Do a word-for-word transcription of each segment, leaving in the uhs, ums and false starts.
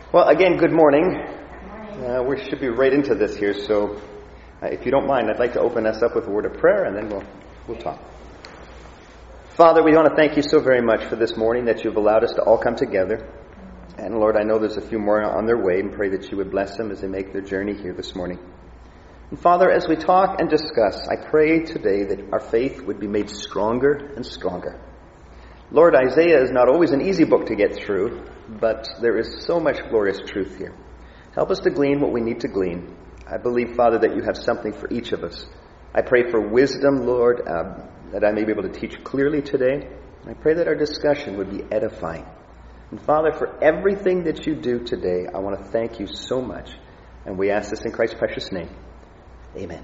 Well, again, good morning. Uh, we should be right into this here, so uh, if you don't mind, I'd like to open us up with a word of prayer, and then we'll we'll talk. Father, we want to thank you so very much for this morning that you've allowed us to all come together. And Lord, I know there's a few more on their way, and pray that you would bless them as they make their journey here this morning. And Father, as we talk and discuss, I pray today that our faith would be made stronger and stronger. Lord, Isaiah is not always an easy book to get through, but there is so much glorious truth here. Help us to glean what we need to glean. I believe, Father, that you have something for each of us. I pray for wisdom, Lord, uh, that I may be able to teach clearly today. I pray that our discussion would be edifying. And Father, for everything that you do today, I want to thank you so much. And we ask this in Christ's precious name. Amen.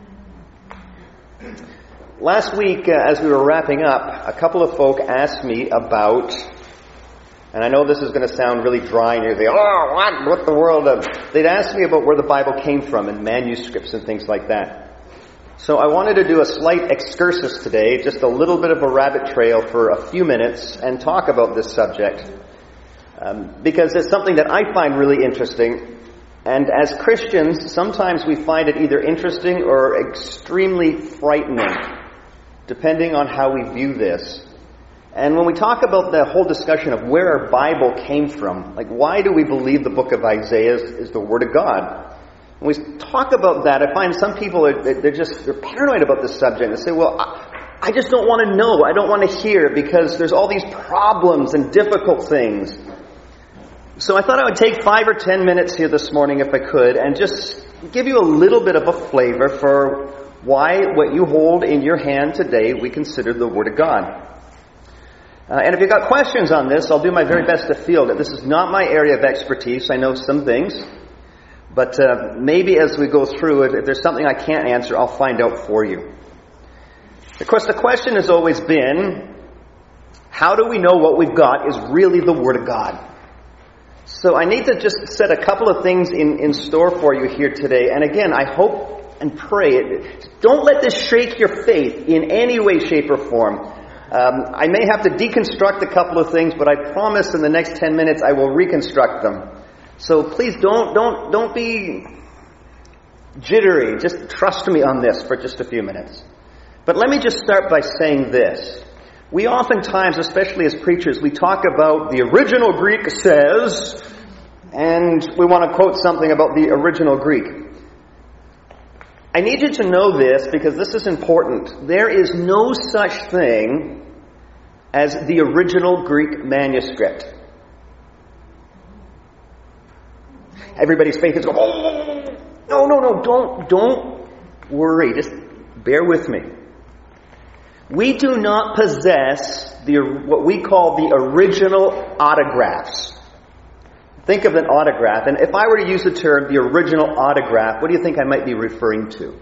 Last week, uh, as we were wrapping up, a couple of folk asked me about, and I know this is going to sound really dry, and you're thinking, oh, what, what the world? Of? They'd asked me about where the Bible came from and manuscripts and things like that. So I wanted to do a slight excursus today, just a little bit of a rabbit trail for a few minutes, and talk about this subject, um, because it's something that I find really interesting. And as Christians, sometimes we find it either interesting or extremely frightening, depending on how we view this. And when we talk about the whole discussion of where our Bible came from, like why do we believe the book of Isaiah is, is the Word of God? When we talk about that, I find some people, are, they're just they're paranoid about this subject. They say, well, I, I just don't want to know. I don't want to hear because there's all these problems and difficult things. So I thought I would take five or ten minutes here this morning, if I could, and just give you a little bit of a flavor for why what you hold in your hand today we consider the Word of God. Uh, and if you've got questions on this, I'll do my very best to field it. This is not my area of expertise. I know some things. But uh, maybe as we go through it, if there's something I can't answer, I'll find out for you. Of course, the question has always been, how do we know what we've got is really the Word of God? So I need to just set a couple of things in, in store for you here today. And again, I hope and pray it. Don't let this shake your faith in any way, shape, or form. Um, I may have to deconstruct a couple of things, but I promise in the next ten minutes I will reconstruct them. So please don't don't don't be jittery. Just trust me on this for just a few minutes. But let me just start by saying this. We oftentimes, especially as preachers, we talk about the original Greek says, and we want to quote something about the original Greek. I need you to know this because this is important. There is no such thing as the original Greek manuscript. Everybody's faith is going, oh, no, no, no, don't, don't worry. Just bear with me. We do not possess the what we call the original autographs. Think of an autograph, and if I were to use the term the original autograph, what do you think I might be referring to?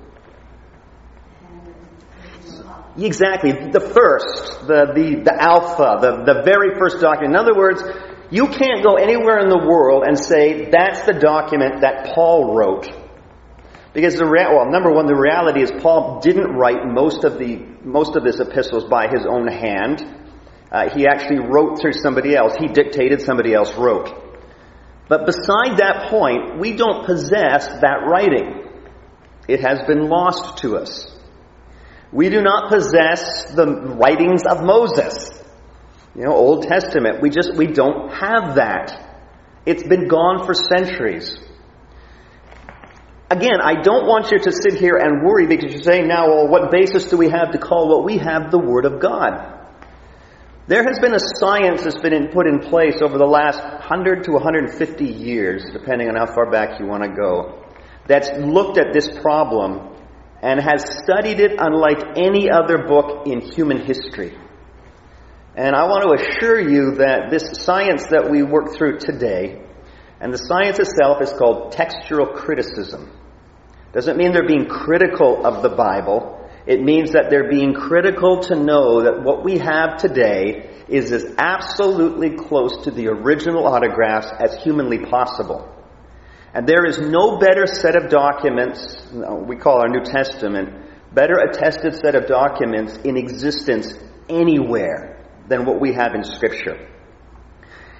Exactly, the first, the the, the alpha, the, the very first document. In other words, you can't go anywhere in the world and say, that's the document that Paul wrote. Because, the rea- well, number one, the reality is Paul didn't write most of the most of his epistles by his own hand. Uh, he actually wrote through somebody else. He dictated, somebody else wrote. But beside that point, we don't possess that writing. It has been lost to us. We do not possess the writings of Moses. You know, Old Testament. We just, we don't have that. It's been gone for centuries. Again, I don't want you to sit here and worry because you're saying now, well, what basis do we have to call what we have the Word of God? There has been a science that's been in, put in place over the last one hundred to one hundred fifty years, depending on how far back you want to go, that's looked at this problem and has studied it unlike any other book in human history. And I want to assure you that this science that we work through today, and the science itself is called textual criticism. Doesn't mean they're being critical of the Bible. It means that they're being critical to know that what we have today is as absolutely close to the original autographs as humanly possible. And there is no better set of documents, we call our New Testament, better attested set of documents in existence anywhere than what we have in Scripture.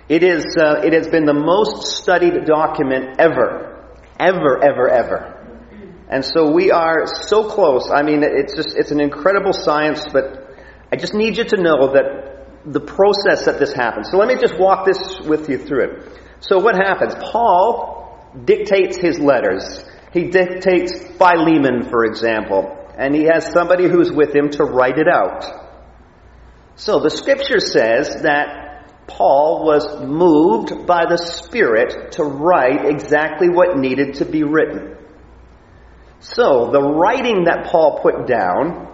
It is, uh, it has been the most studied document ever. Ever, ever, ever. And so we are so close. I mean, it's just, it's an incredible science, but I just need you to know that the process that this happens. So let me just walk this with you through it. So what happens? Paul dictates his letters. He dictates Philemon, for example, and he has somebody who's with him to write it out. So the scripture says that Paul was moved by the Spirit to write exactly what needed to be written. So the writing that Paul put down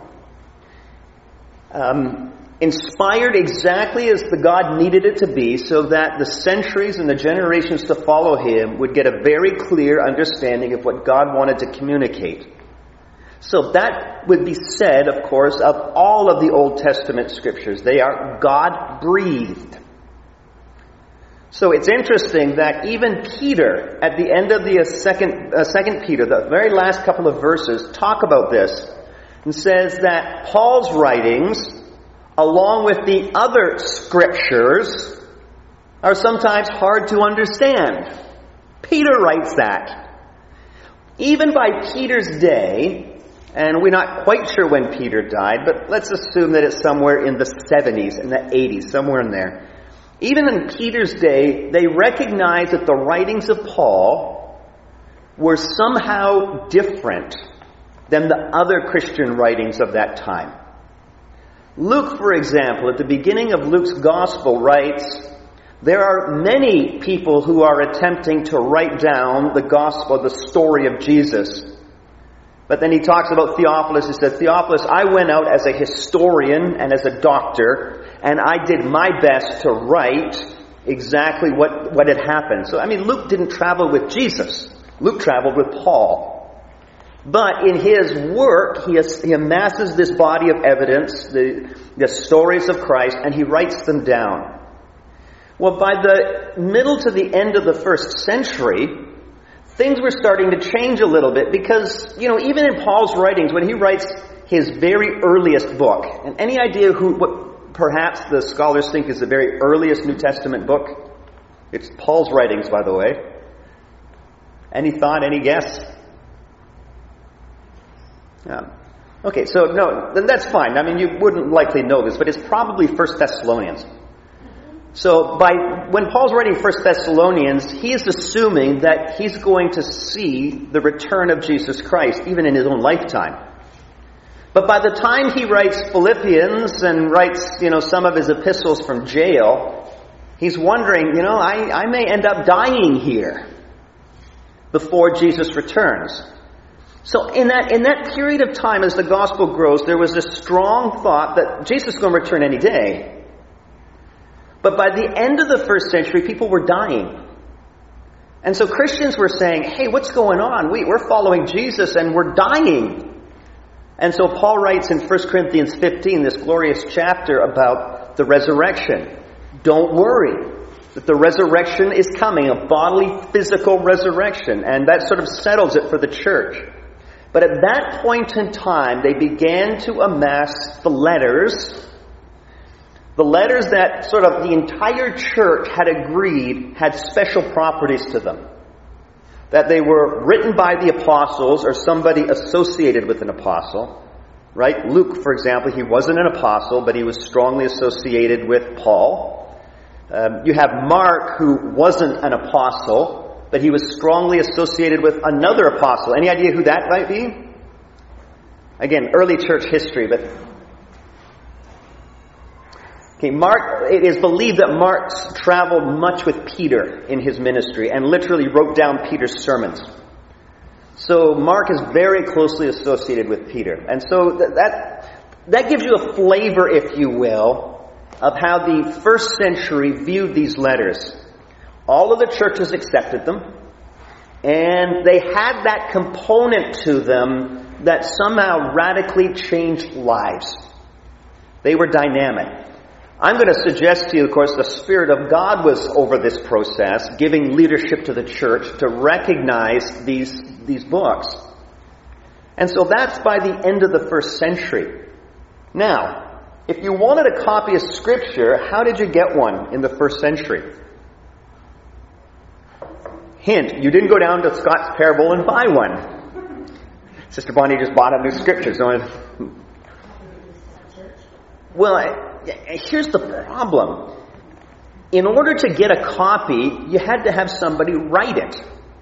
um, inspired exactly as the God needed it to be, so that the centuries and the generations to follow him would get a very clear understanding of what God wanted to communicate. So that would be said, of course, of all of the Old Testament scriptures. They are God-breathed. So it's interesting that even Peter, at the end of the uh, second, uh, second Peter, the very last couple of verses, talk about this and says that Paul's writings, along with the other scriptures, are sometimes hard to understand. Peter writes that. Even by Peter's day, and we're not quite sure when Peter died, but let's assume that it's somewhere in the seventies, in the eighties, somewhere in there. Even in Peter's day, they recognized that the writings of Paul were somehow different than the other Christian writings of that time. Luke, for example, at the beginning of Luke's gospel writes, there are many people who are attempting to write down the gospel, the story of Jesus. But then he talks about Theophilus. He says, Theophilus, I went out as a historian and as a doctor, and I did my best to write exactly what, what had happened. So, I mean, Luke didn't travel with Jesus. Luke traveled with Paul. But in his work, he, has, he amasses this body of evidence, the, the stories of Christ, and he writes them down. Well, by the middle to the end of the first century, things were starting to change a little bit because, you know, even in Paul's writings, when he writes his very earliest book, and any idea who, what perhaps the scholars think is the very earliest New Testament book? It's Paul's writings, by the way. Any thought, any guess? Yeah. Okay, so no, then that's fine. I mean, you wouldn't likely know this, but it's probably First Thessalonians. So by when Paul's writing First Thessalonians, he is assuming that he's going to see the return of Jesus Christ, even in his own lifetime. But by the time he writes Philippians and writes, you know, some of his epistles from jail, he's wondering, you know, I, I may end up dying here before Jesus returns. So in that in that period of time, as the gospel grows, there was a strong thought that Jesus is going to return any day. But by the end of the first century, people were dying. And so Christians were saying, hey, what's going on? We, we're following Jesus and we're dying. And so Paul writes in First Corinthians fifteen, this glorious chapter about the resurrection. Don't worry, that the resurrection is coming, a bodily, physical resurrection. And that sort of settles it for the church. But at that point in time, they began to amass the letters The letters that sort of the entire church had agreed had special properties to them. That they were written by the apostles or somebody associated with an apostle. Right? Luke, for example, he wasn't an apostle, but he was strongly associated with Paul. Um, you have Mark, who wasn't an apostle, but he was strongly associated with another apostle. Any idea who that might be? Again, early church history, but... Okay, Mark, it is believed that Mark traveled much with Peter in his ministry and literally wrote down Peter's sermons. So Mark is very closely associated with Peter. And so that, that, that gives you a flavor, if you will, of how the first century viewed these letters. All of the churches accepted them, and they had that component to them that somehow radically changed lives. They were dynamic. I'm going to suggest to you, of course, the Spirit of God was over this process, giving leadership to the church to recognize these, these books. And so that's by the end of the first century. Now, if you wanted a copy of Scripture, how did you get one in the first century? Hint, you didn't go down to Scott's Parable and buy one. Sister Bonnie just bought a new scripture. So I, well, here's the problem. In order to get a copy, you had to have somebody write it.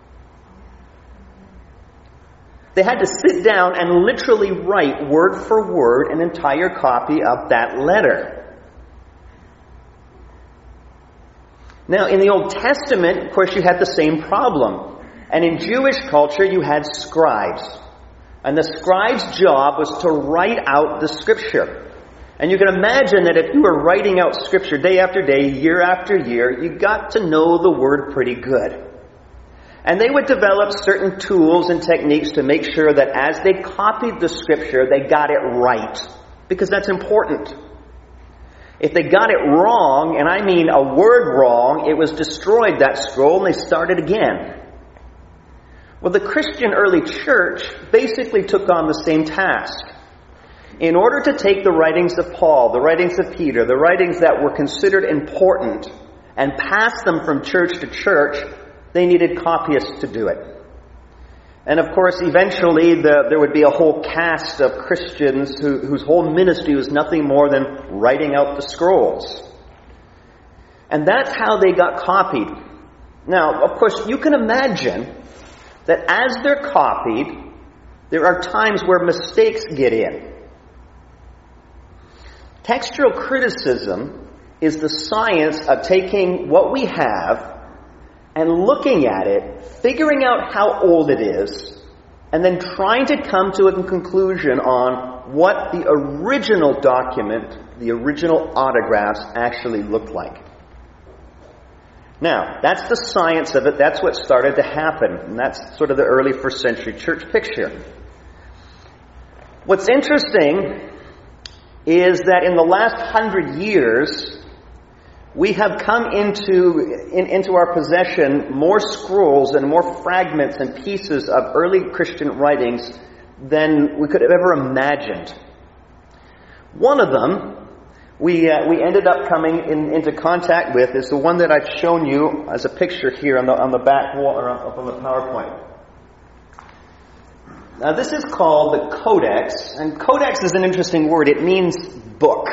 They had to sit down and literally write word for word an entire copy of that letter. Now, in the Old Testament, of course, you had the same problem. And in Jewish culture, you had scribes. And the scribe's job was to write out the scripture. And you can imagine that if you were writing out scripture day after day, year after year, you got to know the word pretty good. And they would develop certain tools and techniques to make sure that as they copied the scripture, they got it right. Because that's important. If they got it wrong, and I mean a word wrong, it was destroyed, that scroll, and they started again. Well, the Christian early church basically took on the same task. In order to take the writings of Paul, the writings of Peter, the writings that were considered important, and pass them from church to church, they needed copyists to do it. And of course, eventually the, there would be a whole cast of Christians who, whose whole ministry was nothing more than writing out the scrolls. And that's how they got copied. Now, of course, you can imagine that as they're copied, there are times where mistakes get in. Textual criticism is the science of taking what we have and looking at it, figuring out how old it is, and then trying to come to a conclusion on what the original document, the original autographs actually looked like. Now, that's the science of it. That's what started to happen. And that's sort of the early first century church picture. What's interesting is that in the last hundred years, we have come into, in, into our possession more scrolls and more fragments and pieces of early Christian writings than we could have ever imagined. One of them we uh, we ended up coming in, into contact with is the one that I've shown you as a picture here on the on the back wall or up on the PowerPoint. Now this is called the Codex, and Codex is an interesting word. It means book.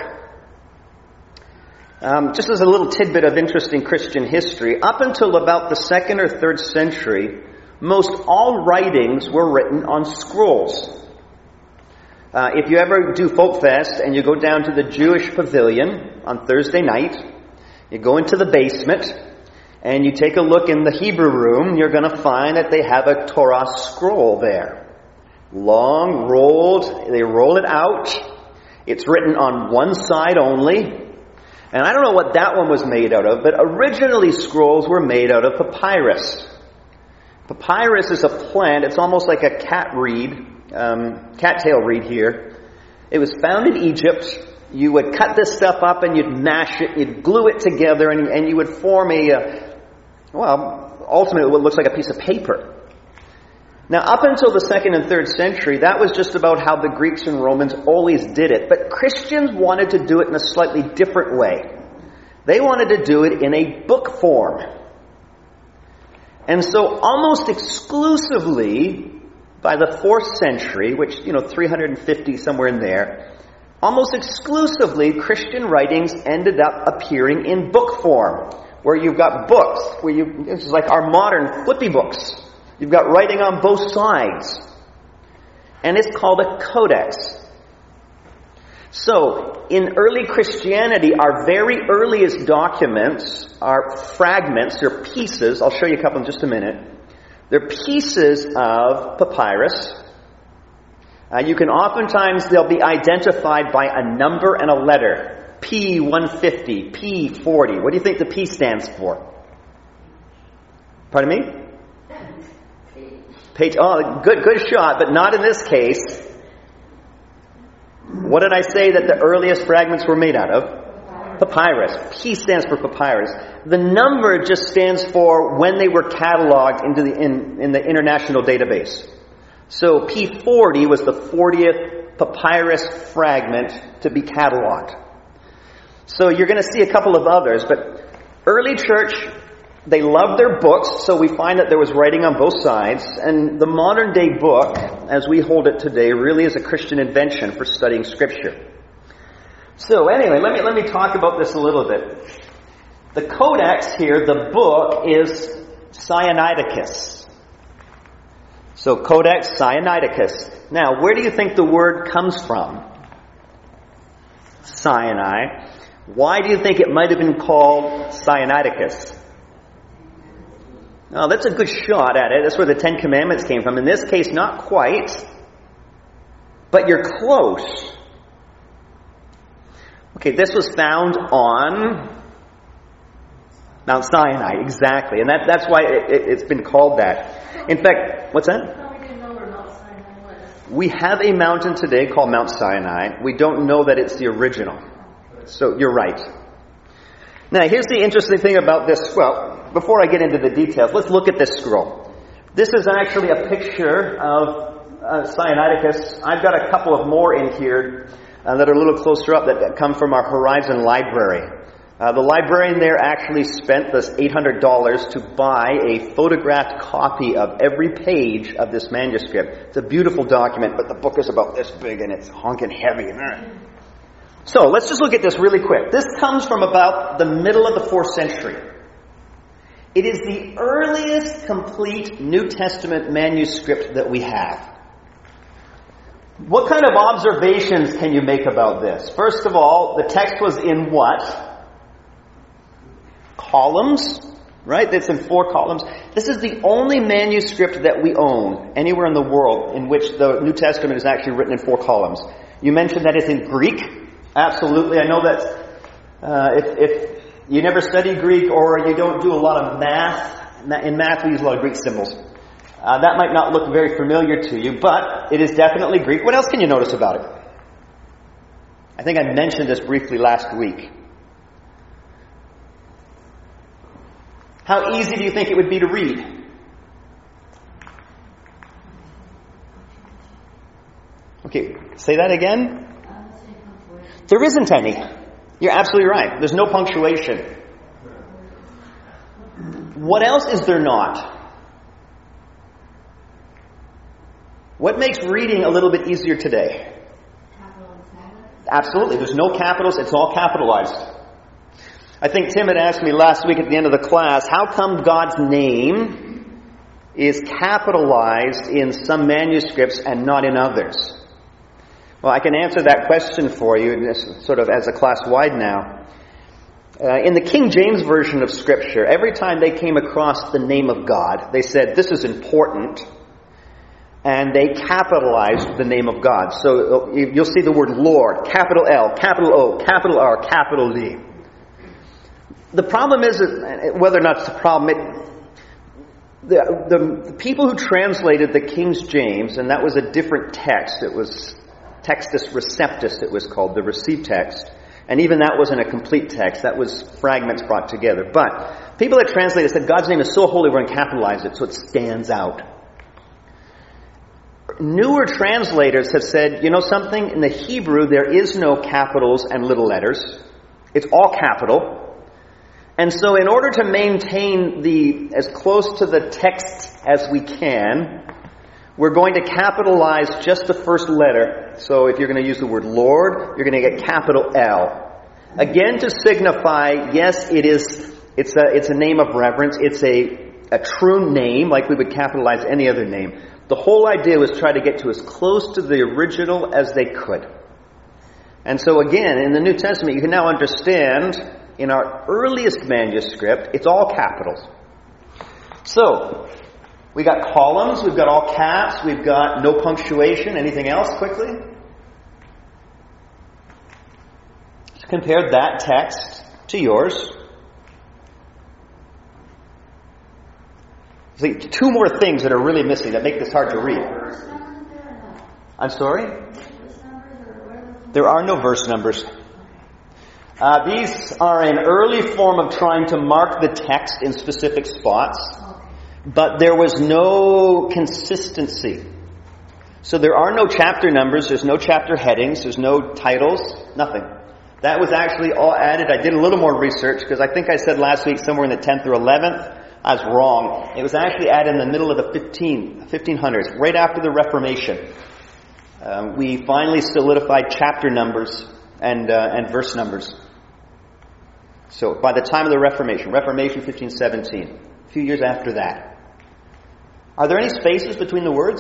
Um, just as a little tidbit of interesting Christian history, up until about the second or third century, most all writings were written on scrolls. Uh, if you ever do Folk Fest and you go down to the Jewish pavilion on Thursday night, you go into the basement and you take a look in the Hebrew room, you're going to find that they have a Torah scroll there. Long, rolled, they roll it out. It's written on one side only. And I don't know what that one was made out of, but originally scrolls were made out of papyrus. Papyrus is a plant. It's almost like a cat reed, um, cattail reed here. It was found in Egypt. You would cut this stuff up and you'd mash it, you'd glue it together, and, and you would form a, uh, well, ultimately what looks like a piece of paper. Now, up until the second and third century, that was just about how the Greeks and Romans always did it. But Christians wanted to do it in a slightly different way. They wanted to do it in a book form. And so almost exclusively by the fourth century, which, you know, three hundred fifty, somewhere in there, almost exclusively Christian writings ended up appearing in book form, where you've got books, where you, this is like our modern flippy books. You've got writing on both sides. And it's called a codex. So, in early Christianity, our very earliest documents are fragments, they're pieces. I'll show you a couple in just a minute. They're pieces of papyrus. Uh, you can oftentimes, they'll be identified by a number and a letter. P one fifty, P forty. What do you think the P stands for? Pardon me? Page, oh, good, good shot, but not in this case. What did I say that the earliest fragments were made out of? Papyrus. P stands for papyrus. The number just stands for when they were cataloged into the in, in the international database. So P forty was the fortieth papyrus fragment to be cataloged. So you're going to see a couple of others, but early church they loved their books, so we find that there was writing on both sides. And the modern day book, as we hold it today, really is a Christian invention for studying Scripture. So anyway, let me let me talk about this a little bit. The Codex here, the book, is Sinaiticus. So Codex Sinaiticus. Now, where do you think the word comes from? Sinai. Why do you think it might have been called Sinaiticus? Oh, that's a good shot at it. That's where the Ten Commandments came from. In this case, not quite. But you're close. Okay, this was found on Mount Sinai, exactly. And that, that's why it, it, it's been called that. In fact, what's that? No, we didn't know where Mount Sinai was. We have a mountain today called Mount Sinai. We don't know that it's the original. So you're right. Now, here's the interesting thing about this. Well, before I get into the details, let's look at this scroll. This is actually a picture of uh, Sinaiticus. I've got a couple of more in here uh, that are a little closer up that, that come from our Horizon Library. Uh, the librarian there actually spent this eight hundred dollars to buy a photographed copy of every page of this manuscript. It's a beautiful document, but the book is about this big and it's honking heavy. So let's just look at this really quick. This comes from about the middle of the fourth century. It is the earliest complete New Testament manuscript that we have. What kind of observations can you make about this? First of all, the text was in what? Columns, right? It's in four columns. This is the only manuscript that we own anywhere in the world in which the New Testament is actually written in four columns. You mentioned that it's in Greek. Absolutely. I know that uh, if, if you never study Greek or you don't do a lot of math, in math we use a lot of Greek symbols. Uh, that might not look very familiar to you, but it is definitely Greek. What else can you notice about it? I think I mentioned this briefly last week. How easy do you think it would be to read? Okay, say that again. There isn't any. You're absolutely right. There's no punctuation. What else is there not? What makes reading a little bit easier today? Absolutely. There's no capitals. It's all capitalized. I think Tim had asked me last week at the end of the class, how come God's name is capitalized in some manuscripts and not in others? Well, I can answer that question for you sort of as a class-wide now. Uh, in the King James Version of Scripture, every time they came across the name of God, they said, this is important, and they capitalized the name of God. So you'll see the word Lord, capital L, capital O, capital R, capital D. The problem is, whether or not it's a problem, it, the, the, the people who translated the King James, and that was a different text, it was Textus Receptus, it was called, the received text. And even that wasn't a complete text. That was fragments brought together. But people that translated said, God's name is so holy, we're going to capitalize it so it stands out. Newer translators have said, you know something? In the Hebrew, there is no capitals and little letters. It's all capital. And so in order to maintain the as close to the text as we can, we're going to capitalize just the first letter. So if you're going to use the word Lord, you're going to get capital L. Again, to signify, yes, it is, it's a, it's a name of reverence. It's a, a true name, like we would capitalize any other name. The whole idea was try to get to as close to the original as they could. And so again, in the New Testament, you can now understand, in our earliest manuscript, it's all capitals. So, we got columns, we've got all caps, we've got no punctuation. Anything else quickly? Let's compare that text to yours. See, two more things that are really missing that make this hard to read. I'm sorry? There are no verse numbers. Uh, these are an early form of trying to mark the text in specific spots. But there was no consistency. So there are no chapter numbers, there's no chapter headings, there's no titles, nothing. That was actually all added. I did a little more research because I think I said last week somewhere in the tenth or eleventh. I was wrong. It was actually added in the middle of the fifteen hundreds, right after the Reformation. Uh, we finally solidified chapter numbers and uh, and verse numbers. So by the time of the Reformation, Reformation fifteen seventeen, a few years after that. Are there any spaces between the words?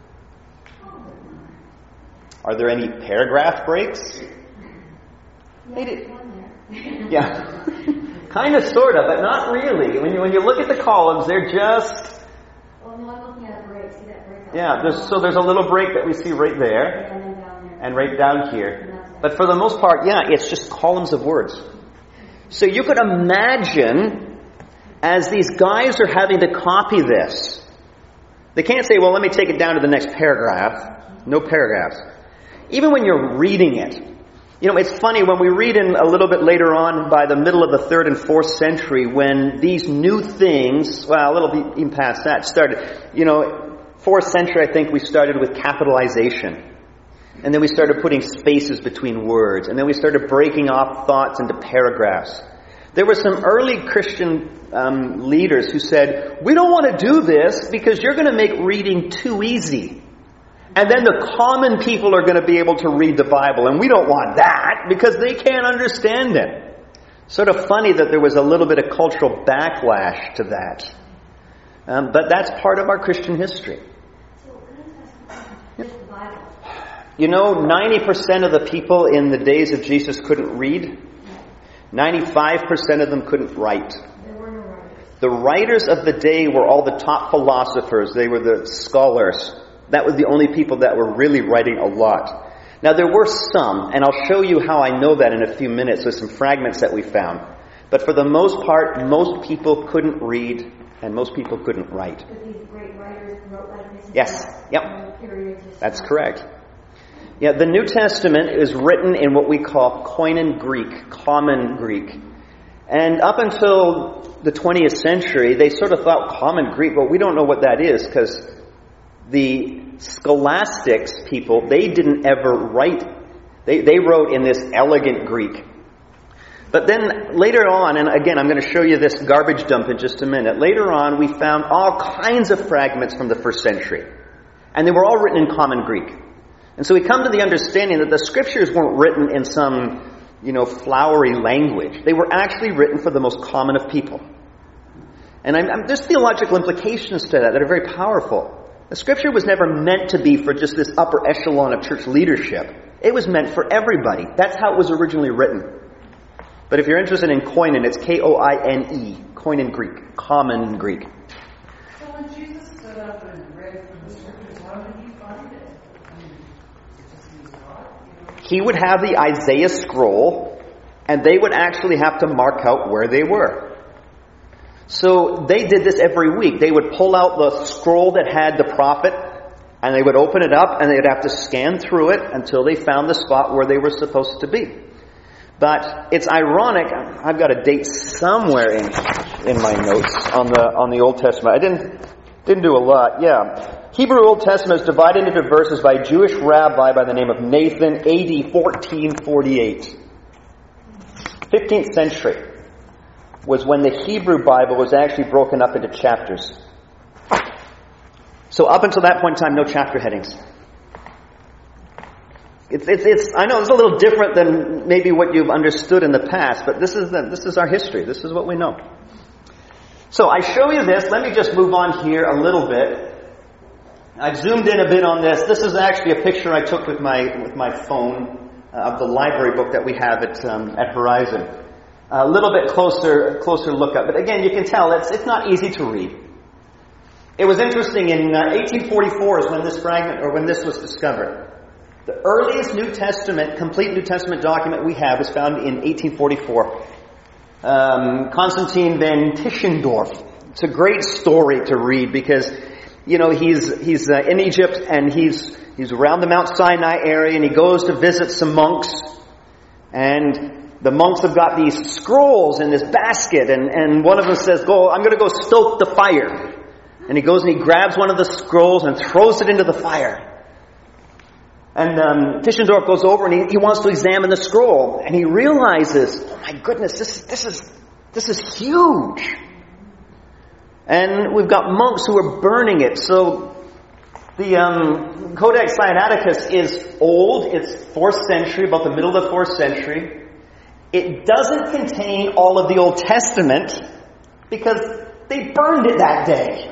Are there any paragraph breaks? They did. Yeah. Kind of, sort of, but not really. When you when you look at the columns, they're just... Well, no, I'm looking at a break. See that break? Yeah, there's, so there's a little break that we see right there. And then down there. And right down here. But for the most part, yeah, it's just columns of words. So you could imagine, as these guys are having to copy this, they can't say, well, let me take it down to the next paragraph. No paragraphs. Even when you're reading it, you know, it's funny, when we read in a little bit later on by the middle of the third and fourth century, when these new things, well, a little bit even past that, started, you know, fourth century, I think we started with capitalization. And then we started putting spaces between words. And then we started breaking off thoughts into paragraphs. There were some early Christian um, leaders who said, we don't want to do this because you're going to make reading too easy. And then the common people are going to be able to read the Bible. And we don't want that because they can't understand it. Sort of funny that there was a little bit of cultural backlash to that. Um, but that's part of our Christian history. You know, ninety percent of the people in the days of Jesus couldn't read. ninety-five percent of them couldn't write. There were no writers. The writers of the day were all the top philosophers. They were the scholars. That was the only people that were really writing a lot. Now, there were some, and I'll show you how I know that in a few minutes with some fragments that we found. But for the most part, most people couldn't read, and most people couldn't write. But these great writers wrote like this. Yes. Yep. Periods. That's correct. Yeah, the New Testament is written in what we call Koine Greek, common Greek. And up until the twentieth century, they sort of thought common Greek, but we don't know what that is because the scholastics people, they didn't ever write. They, they wrote in this elegant Greek. But then later on, and again, I'm going to show you this garbage dump in just a minute. Later on, we found all kinds of fragments from the first century. And they were all written in common Greek. And so we come to the understanding that the scriptures weren't written in some, you know, flowery language. They were actually written for the most common of people. And I'm, I'm, there's theological implications to that that are very powerful. The scripture was never meant to be for just this upper echelon of church leadership. It was meant for everybody. That's how it was originally written. But if you're interested in koine, it's K O I N E, koine Greek, common Greek. So when Jesus stood up and read from the scriptures, how did he find it? I mean, just he was taught, you know? He would have the Isaiah scroll, and they would actually have to mark out where they were. So they did this every week. They would pull out the scroll that had the prophet, and they would open it up, and they'd have to scan through it until they found the spot where they were supposed to be. But it's ironic. I've got a date somewhere in in my notes on the on the Old Testament. I didn't didn't do a lot. Yeah, Hebrew Old Testament is divided into verses by a Jewish rabbi by the name of Nathan, A D fourteen forty-eight. fifteenth century was when the Hebrew Bible was actually broken up into chapters. So up until that point in time, no chapter headings. It's, it's, it's, I know it's a little different than maybe what you've understood in the past, but this is the, this is our history. This is what we know. So I show you this. Let me just move on here a little bit. I've zoomed in a bit on this. This is actually a picture I took with my with my phone uh, of the library book that we have at um, at Horizon. A little bit closer closer look up, but again, you can tell it's it's not easy to read. It was interesting. In uh, eighteen forty-four is when this fragment or when this was discovered. The earliest New Testament, complete New Testament document we have is found in eighteen forty-four. Um, Constantine van Tischendorf. It's a great story to read because, you know, he's he's uh, in Egypt and he's he's around the Mount Sinai area and he goes to visit some monks, and the monks have got these scrolls in this basket, and, and one of them says, "Go, I'm going to go stoke the fire." And he goes and he grabs one of the scrolls and throws it into the fire. And um, Tischendorf goes over and he, he wants to examine the scroll, and he realizes, oh my goodness, this this is this is huge. And we've got monks who are burning it. So the um, Codex Sinaiticus is old. It's fourth century, about the middle of the fourth century. It doesn't contain all of the Old Testament because they burned it that day.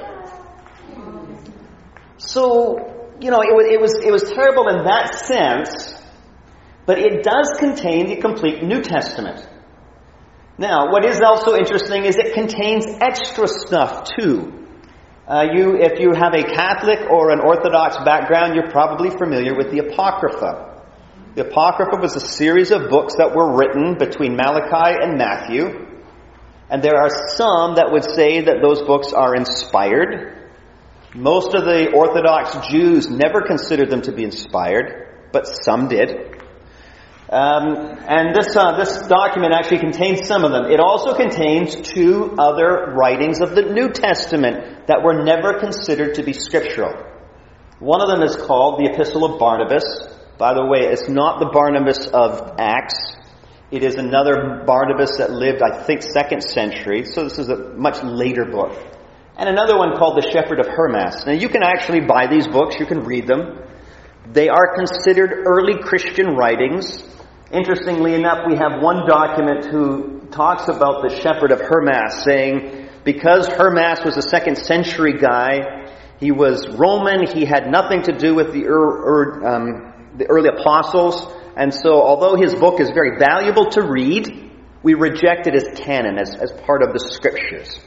So, you know, it was, it was, it was terrible in that sense, but it does contain the complete New Testament. Now, what is also interesting is it contains extra stuff too. Uh, you, if you have a Catholic or an Orthodox background, you're probably familiar with the Apocrypha. The Apocrypha was a series of books that were written between Malachi and Matthew. And there are some that would say that those books are inspired. Most of the Orthodox Jews never considered them to be inspired, but some did. Um, and this uh, this document actually contains some of them. It also contains two other writings of the New Testament that were never considered to be scriptural. One of them is called the Epistle of Barnabas. By the way, it's not the Barnabas of Acts. It is another Barnabas that lived, I think, second century. So this is a much later book. And another one called the Shepherd of Hermas. Now you can actually buy these books. You can read them. They are considered early Christian writings. Interestingly enough, we have one document who talks about the Shepherd of Hermas, saying, because Hermas was a second century guy, he was Roman, he had nothing to do with the, er, er, um, the early apostles, and so although his book is very valuable to read, we reject it as canon, as, as part of the scriptures.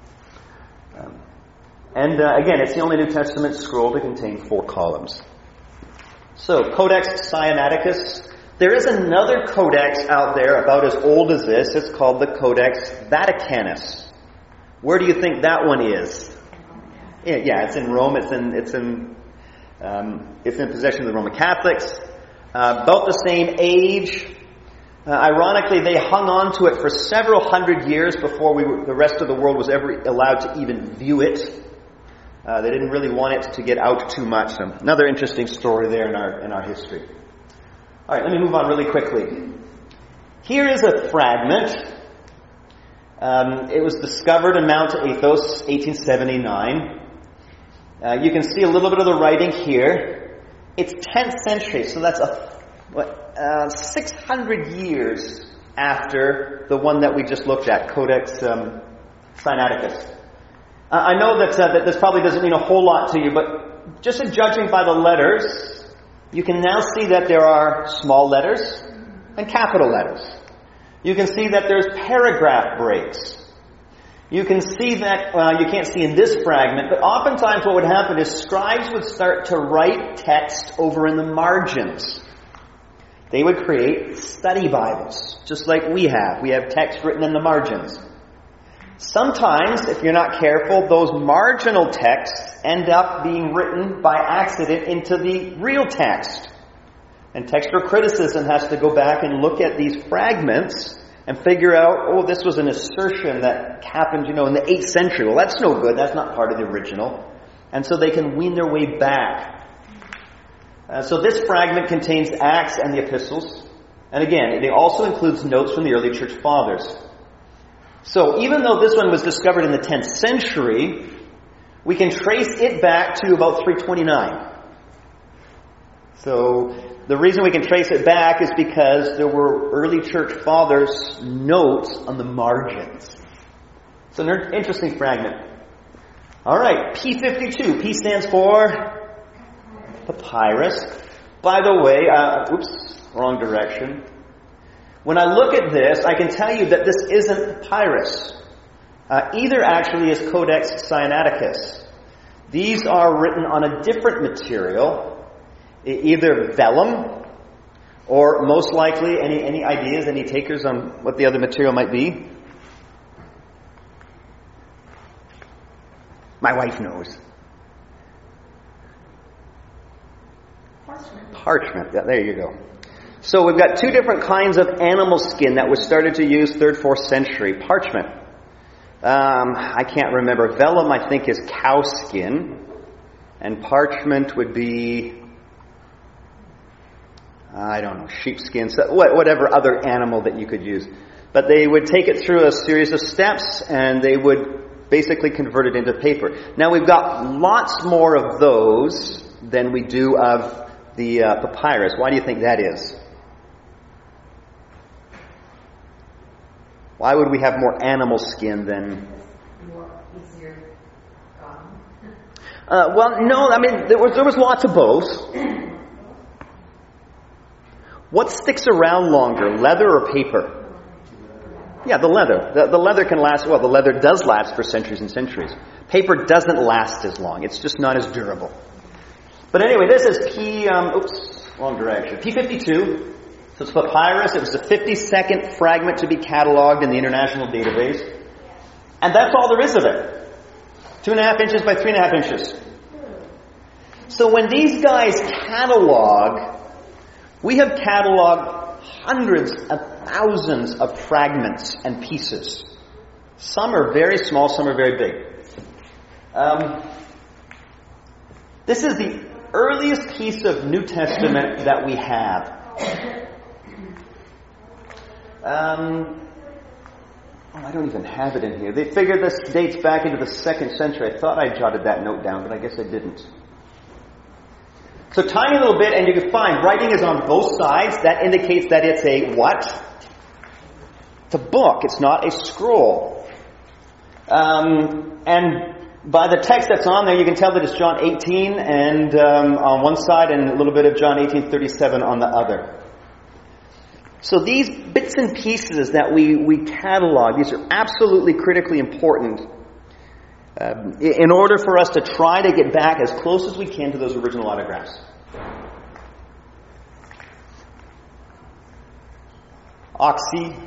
Um, and uh, again, it's the only New Testament scroll to contain four columns. So, Codex Sinaiticus. There is another codex out there about as old as this. It's called the Codex Vaticanus. Where do you think that one is? Yeah, yeah it's in Rome. It's in it's in um, it's in possession of the Roman Catholics. Uh, about the same age. Uh, ironically, they hung on to it for several hundred years before we were, the rest of the world was ever allowed to even view it. Uh, they didn't really want it to get out too much. So another interesting story there in our in our history. All right, let me move on really quickly. Here is a fragment. Um, it was discovered in Mount Athos, eighteen seventy-nine. Uh, you can see a little bit of the writing here. It's tenth century, so that's a what uh, six hundred years after the one that we just looked at, Codex um, Sinaiticus. Uh, I know that, uh, that this probably doesn't mean a whole lot to you, but just in judging by the letters, you can now see that there are small letters and capital letters. You can see that there's paragraph breaks. You can see that, well, you can't see in this fragment, but oftentimes what would happen is scribes would start to write text over in the margins. They would create study Bibles, just like we have. We have text written in the margins. Sometimes, if you're not careful, those marginal texts end up being written by accident into the real text. And textual criticism has to go back and look at these fragments and figure out, oh, this was an assertion that happened, you know, in the eighth century. Well, that's no good. That's not part of the original. And so they can wean their way back. Uh, so this fragment contains Acts and the epistles. And again, it also includes notes from the early church fathers. So even though this one was discovered in the tenth century, we can trace it back to about three twenty-nine. So the reason we can trace it back is because there were early church fathers' notes on the margins. It's an interesting fragment. All right, P fifty-two. P stands for papyrus. By the way, uh, oops, wrong direction. When I look at this, I can tell you that this isn't papyrus. Uh, either actually is Codex Sinaiticus. These are written on a different material, either vellum, or most likely, any, any ideas, any takers on what the other material might be? My wife knows. Parchment. Parchment. Yeah, there you go. So we've got two different kinds of animal skin that was started to use third, fourth century. Parchment. Um, I can't remember. Vellum, I think, is cow skin. And parchment would be I don't know, sheepskin, so whatever other animal that you could use. But they would take it through a series of steps, and they would basically convert it into paper. Now we've got lots more of those than we do of the uh, papyrus. Why do you think that is? Why would we have more animal skin than... More easier gotten. Uh, well, no, I mean, there was, there was lots of both. What sticks around longer, leather or paper? Yeah, the leather. The, the leather can last, well, the leather does last for centuries and centuries. Paper doesn't last as long. It's just not as durable. But anyway, this is P, um, oops, wrong direction. P fifty-two. So it's papyrus. It was the fifty-second fragment to be cataloged in the international database. And that's all there is of it. Two and a half inches by three and a half inches. So when these guys catalog, we have cataloged hundreds of thousands of fragments and pieces. Some are very small, some are very big. Um, this is the earliest piece of New Testament that we have. Um, oh, I don't even have it in here. They figured this dates back into the second century. I thought I jotted that note down, but I guess I didn't. So tiny little bit, and you can find writing is on both sides. That indicates that it's a what? It's a book. It's not a scroll. Um, and by the text that's on there, you can tell that it's John eighteen and um, on one side and a little bit of John eighteen thirty-seven on the other. So these bits and pieces that we, we catalog, these are absolutely critically important um, in order for us to try to get back as close as we can to those original autographs. Oxyrhynchus?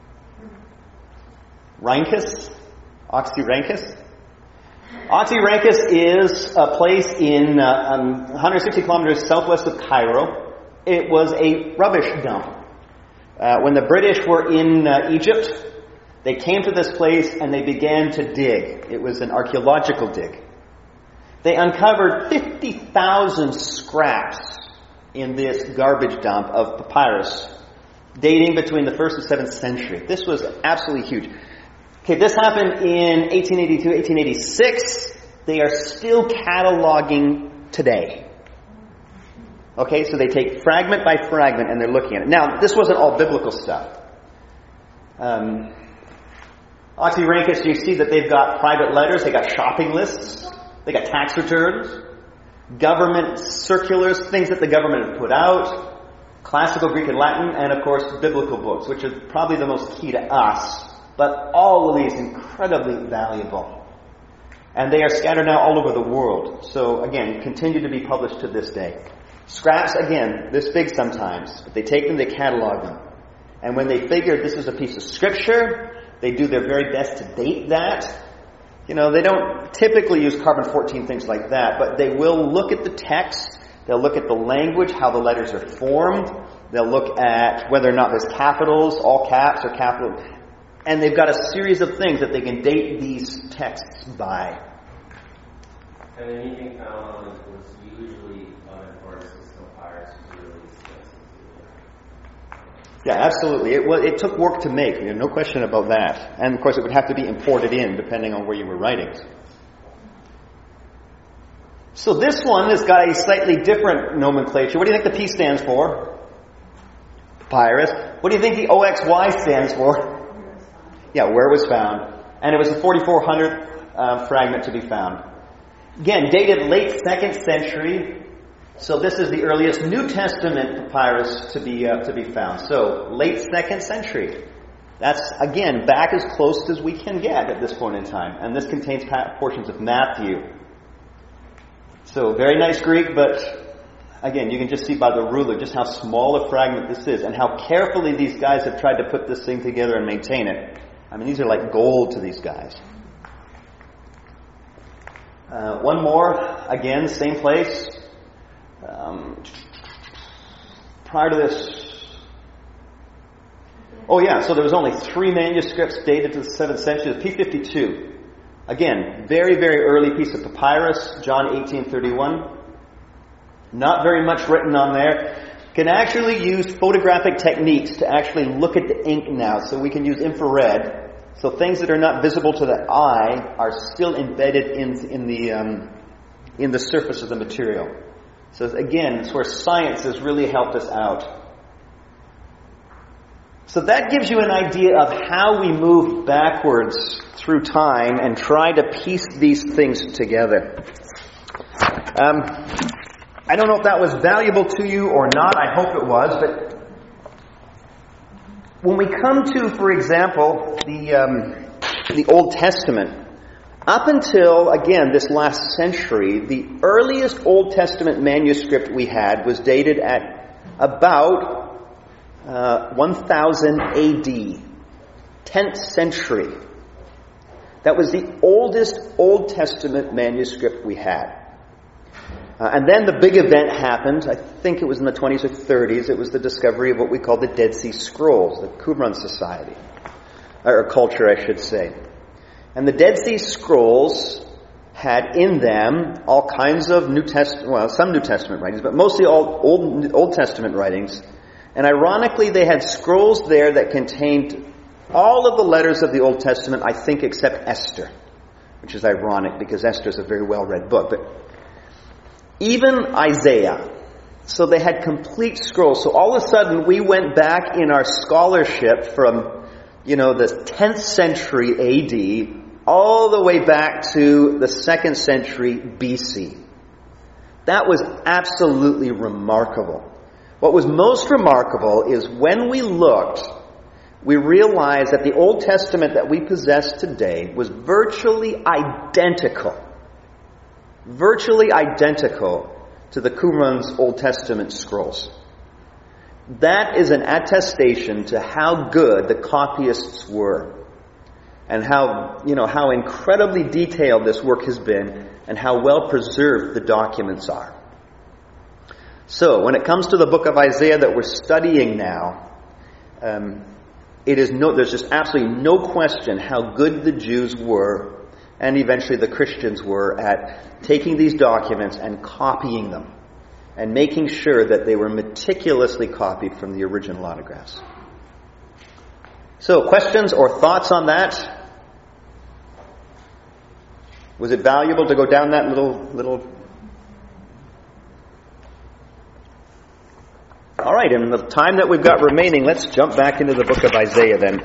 Oxyrhynchus? Oxyrhynchus is a place in uh, um, one hundred sixty kilometers southwest of Cairo. It was a rubbish dump. Uh, when the British were in uh, Egypt, they came to this place and they began to dig. It was an archaeological dig. They uncovered fifty thousand scraps in this garbage dump of papyrus, dating between the first and seventh century. This was absolutely huge. Okay, this happened in eighteen eighty-two, eighteen eighty-six. They are still cataloging today. Okay, so they take fragment by fragment and they're looking at it. Now, this wasn't all biblical stuff. Um, Oxyrhynchus, you see that they've got private letters, they got shopping lists, they got tax returns, government circulars, things that the government had put out, classical Greek and Latin, and of course biblical books, which are probably the most key to us. But all of these incredibly valuable. And they are scattered now all over the world. So again, continue to be published to this day. Scraps, again, this big sometimes, but they take them, they catalog them. And when they figure this is a piece of scripture, they do their very best to date that. You know, they don't typically use carbon fourteen, things like that, but they will look at the text, they'll look at the language, how the letters are formed, they'll look at whether or not there's capitals, all caps or capital, and they've got a series of things that they can date these texts by. And anything found on this was usually unenforced papyrus was really expensive. Yeah, absolutely. It, well, it took work to make, you know, no question about that. And of course it would have to be imported in depending on where you were writing. So this one has got a slightly different nomenclature. What do you think the P stands for? Papyrus. What do you think the O X Y stands for? Yeah, where it was found. And it was the forty-four hundredth uh, fragment to be found. Again, dated late second century. So this is the earliest New Testament papyrus to be uh, to be found. So late second century. That's, again, back as close as we can get at this point in time. And this contains portions of Matthew. So very nice Greek, but again, you can just see by the ruler just how small a fragment this is and how carefully these guys have tried to put this thing together and maintain it. I mean, these are like gold to these guys. Uh, one more, again, same place. Um, prior to this, oh yeah, so there was only three manuscripts dated to the seventh century. P fifty-two. Again, very, very early piece of papyrus, John eighteen thirty-one. Not very much written on there. can actually use photographic techniques to actually look at the ink now. So we can use infrared. So things that are not visible to the eye are still embedded in, in, the, um, in the surface of the material. So again, it's where science has really helped us out. So that gives you an idea of how we move backwards through time and try to piece these things together. Um, I don't know if that was valuable to you or not. I hope it was. But when we come to, for example, the um, the Old Testament, up until, again, this last century, the earliest Old Testament manuscript we had was dated at about Uh, one thousand A D, tenth century. That was the oldest Old Testament manuscript we had. Uh, and then the big event happened. I think it was in the twenties or thirties. It was the discovery of what we call the Dead Sea Scrolls, the Qumran Society, or culture, I should say. And the Dead Sea Scrolls had in them all kinds of New Testament, well, some New Testament writings, but mostly all Old, Old Testament writings. And ironically, they had scrolls there that contained all of the letters of the Old Testament, I think, except Esther, which is ironic because Esther is a very well-read book. But even Isaiah. So they had complete scrolls. So all of a sudden, we went back in our scholarship from, you know, the tenth century A D all the way back to the second century B C. That was absolutely remarkable. What was most remarkable is when we looked, we realized that the Old Testament that we possess today was virtually identical, virtually identical to the Qumran's Old Testament scrolls. That is an attestation to how good the copyists were and how, you know, how incredibly detailed this work has been and how well preserved the documents are. So, when it comes to the book of Isaiah that we're studying now, um, it is no, there's just absolutely no question how good the Jews were, and eventually the Christians were, at taking these documents and copying them, and making sure that they were meticulously copied from the original autographs. So, questions or thoughts on that? Was it valuable to go down that little little... All right, in the time that we've got remaining, let's jump back into the book of Isaiah then.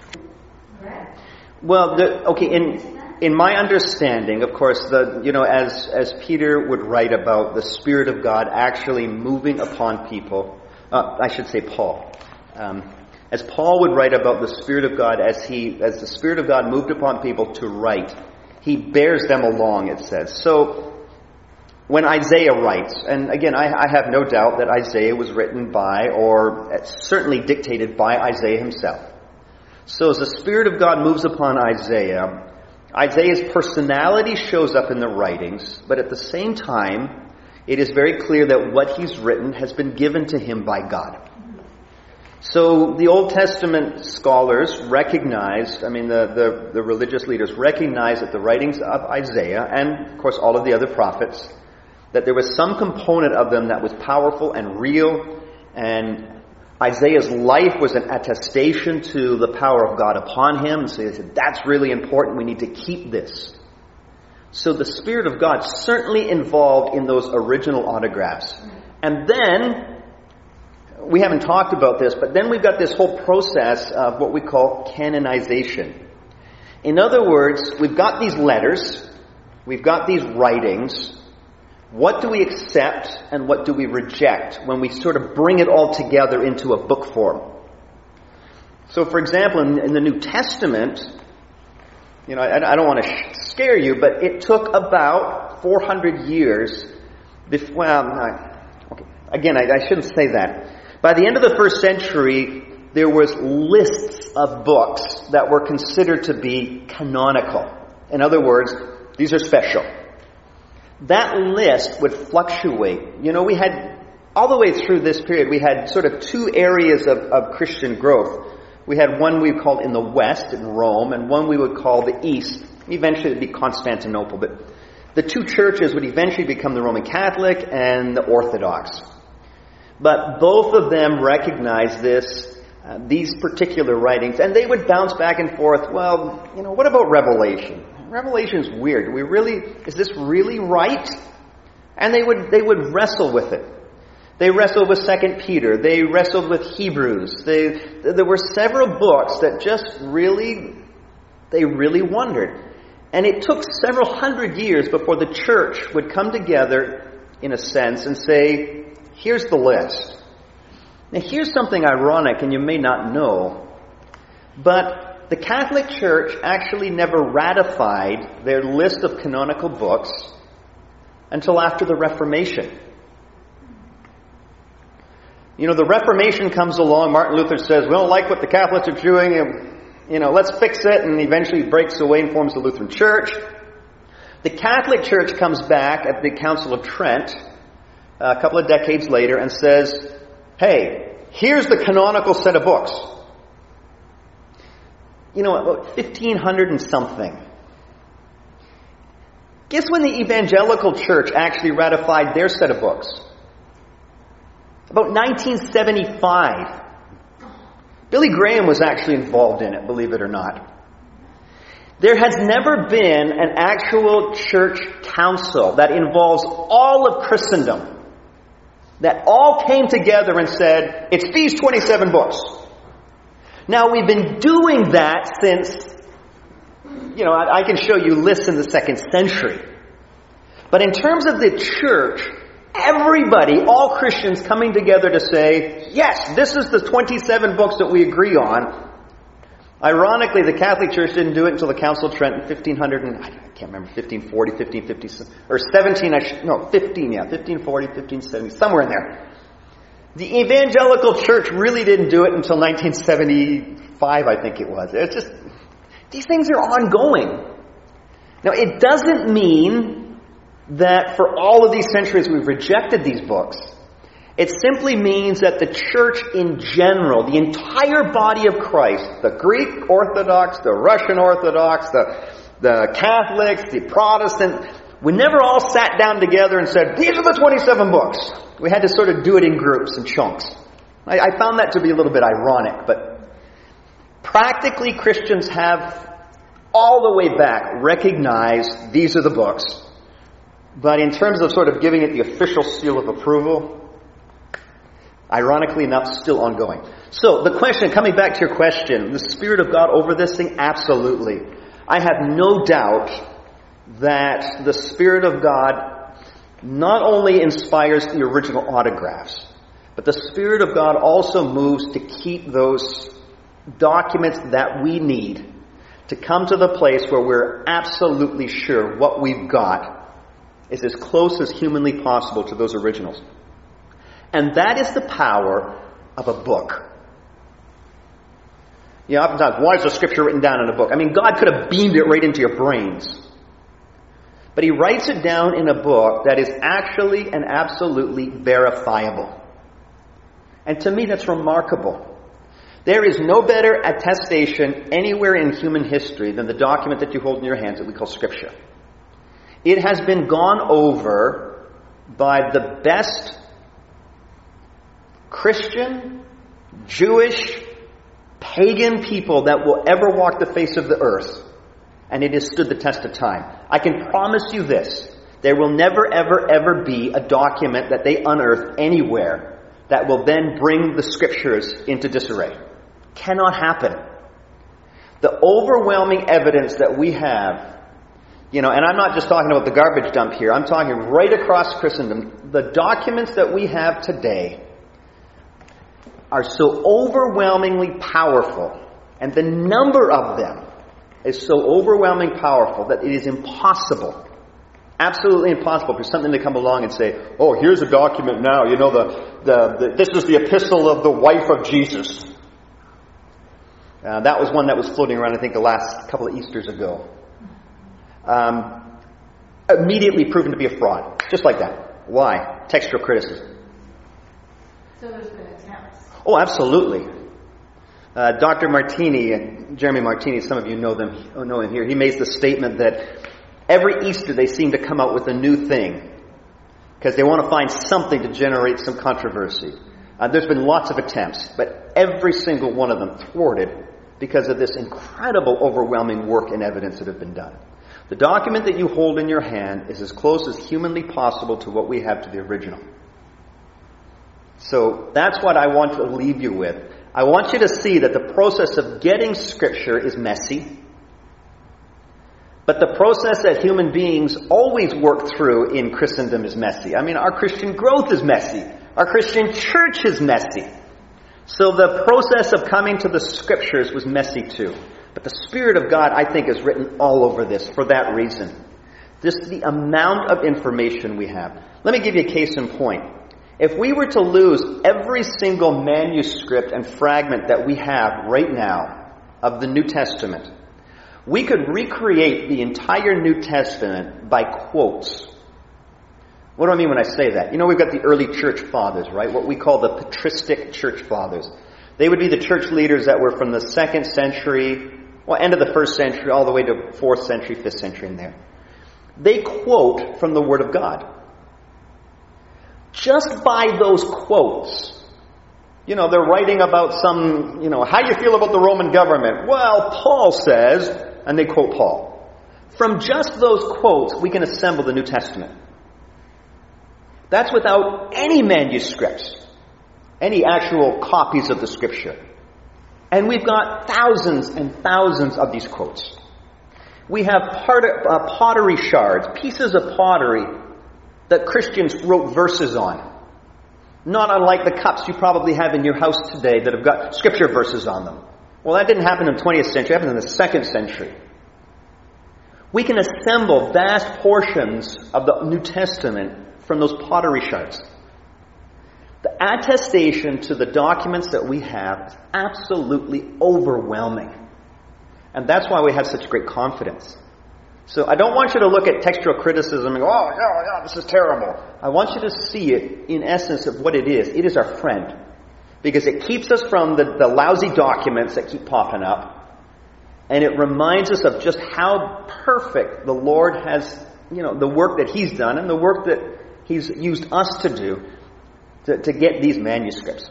Well, the, okay, in in my understanding, of course, the you know, as as Peter would write about the Spirit of God actually moving upon people, uh, I should say Paul, um, as Paul would write about the Spirit of God as he as the Spirit of God moved upon people to write, he bears them along. It says so. When Isaiah writes, and again, I, I have no doubt that Isaiah was written by, or certainly dictated by Isaiah himself. So as the Spirit of God moves upon Isaiah, Isaiah's personality shows up in the writings, but at the same time, it is very clear that what he's written has been given to him by God. So the Old Testament scholars recognized, I mean the, the, the religious leaders recognized that the writings of Isaiah, and of course all of the other prophets, that there was some component of them that was powerful and real, and Isaiah's life was an attestation to the power of God upon him. So they said, that's really important, we need to keep this. So the Spirit of God certainly involved in those original autographs. And then, we haven't talked about this, but then we've got this whole process of what we call canonization. In other words, we've got these letters, we've got these writings. What do we accept and what do we reject when we sort of bring it all together into a book form? So, for example, in, in the New Testament, you know, I, I don't want to sh- scare you, but it took about four hundred years before, well, I, okay, again, I, I shouldn't say that. By the end of the first century, there was lists of books that were considered to be canonical. In other words, these are special. That list would fluctuate. You know, we had, all the way through this period, we had sort of two areas of, of Christian growth. We had one we called in the West, in Rome, and one we would call the East. Eventually it would be Constantinople, but the two churches would eventually become the Roman Catholic and the Orthodox. But both of them recognized this, uh, these particular writings, and they would bounce back and forth. Well, you know, what about Revelation? Revelation's weird. We really, is this really right? And they would, they would wrestle with it. They wrestled with Second Peter. They wrestled with Hebrews. They, there were several books that just really, they really wondered. And it took several hundred years before the church would come together, in a sense, and say, here's the list. Now here's something ironic, and you may not know, but the Catholic Church actually never ratified their list of canonical books until after the Reformation. You know, the Reformation comes along, Martin Luther says, we don't like what the Catholics are doing, and, you know, let's fix it, and eventually breaks away and forms the Lutheran Church. The Catholic Church comes back at the Council of Trent a couple of decades later and says, hey, here's the canonical set of books. You know, about fifteen hundred and something. Guess when the Evangelical Church actually ratified their set of books? About nineteen seventy-five. Billy Graham was actually involved in it, believe it or not. There has never been an actual church council that involves all of Christendom that all came together and said, it's these twenty-seven books. Now, we've been doing that since, you know, I, I can show you lists in the second century. But in terms of the church, everybody, all Christians coming together to say, yes, this is the twenty-seven books that we agree on. Ironically, the Catholic Church didn't do it until the Council of Trent in fifteen hundred and, I can't remember, fifteen forty, fifteen fifty, or seventeen, I should, no, fifteen, yeah, fifteen forty, fifteen seventy, somewhere in there. The Evangelical Church really didn't do it until nineteen seventy-five, I think it was. It's just, these things are ongoing. Now, it doesn't mean that for all of these centuries we've rejected these books. It simply means that the church in general, the entire body of Christ, the Greek Orthodox, the Russian Orthodox, the, the Catholics, the Protestant, we never all sat down together and said, these are the twenty-seven books. We had to sort of do it in groups and chunks. I, I found that to be a little bit ironic, but practically Christians have all the way back recognized these are the books. But in terms of sort of giving it the official seal of approval, ironically enough, still ongoing. So, the question, coming back to your question, the Spirit of God over this thing? Absolutely. I have no doubt that the Spirit of God not only inspires the original autographs, but the Spirit of God also moves to keep those documents that we need to come to the place where we're absolutely sure what we've got is as close as humanly possible to those originals. And that is the power of a book. You know, oftentimes, why is the scripture written down in a book? I mean, God could have beamed it right into your brains. But He writes it down in a book that is actually and absolutely verifiable. And to me, that's remarkable. There is no better attestation anywhere in human history than the document that you hold in your hands that we call Scripture. It has been gone over by the best Christian, Jewish, pagan people that will ever walk the face of the earth. And it has stood the test of time. I can promise you this. There will never, ever, ever be a document that they unearth anywhere that will then bring the Scriptures into disarray. Cannot happen. The overwhelming evidence that we have, you know, and I'm not just talking about the garbage dump here. I'm talking right across Christendom. The documents that we have today are so overwhelmingly powerful, and the number of them is so overwhelming powerful that it is impossible, absolutely impossible for something to come along and say, oh, here's a document now, you know, the, the, the this is the epistle of the wife of Jesus. Uh, that was one that was floating around, I think, the last couple of Easters ago. Um, immediately proven to be a fraud. Just like that. Why? Textual criticism. So there's been attempts. Oh, absolutely. Uh, Doctor Martini, Jeremy Martini, some of you know them, know him here. He makes the statement that every Easter they seem to come out with a new thing because they want to find something to generate some controversy. Uh, there's been lots of attempts, but every single one of them thwarted because of this incredible, overwhelming work and evidence that have been done. The document that you hold in your hand is as close as humanly possible to what we have to the original. So that's what I want to leave you with. I want you to see that the process of getting Scripture is messy, but the process that human beings always work through in Christendom is messy. I mean, our Christian growth is messy. Our Christian church is messy. So the process of coming to the Scriptures was messy too. But the Spirit of God, I think, is written all over this for that reason. Just the amount of information we have. Let me give you a case in point. If we were to lose every single manuscript and fragment that we have right now of the New Testament, we could recreate the entire New Testament by quotes. What do I mean when I say that? You know, we've got the early church fathers, right? What we call the patristic church fathers. They would be the church leaders that were from the second century, well, end of the first century, all the way to fourth century, fifth century in there. They quote from the Word of God. Just by those quotes, you know, they're writing about some, you know, how you feel about the Roman government. Well, Paul says, and they quote Paul. From just those quotes, we can assemble the New Testament. That's without any manuscripts, any actual copies of the Scripture. And we've got thousands and thousands of these quotes. We have part, uh, pottery shards, pieces of pottery that Christians wrote verses on. Not unlike the cups you probably have in your house today that have got Scripture verses on them. Well, that didn't happen in the twentieth century, it happened in the second century. We can assemble vast portions of the New Testament from those pottery shards. The attestation to the documents that we have is absolutely overwhelming. And that's why we have such great confidence. So I don't want you to look at textual criticism and go, oh, yeah, yeah, this is terrible. I want you to see it in essence of what it is. It is our friend. Because it keeps us from the, the lousy documents that keep popping up. And it reminds us of just how perfect the Lord has, you know, the work that He's done and the work that He's used us to do to, to get these manuscripts.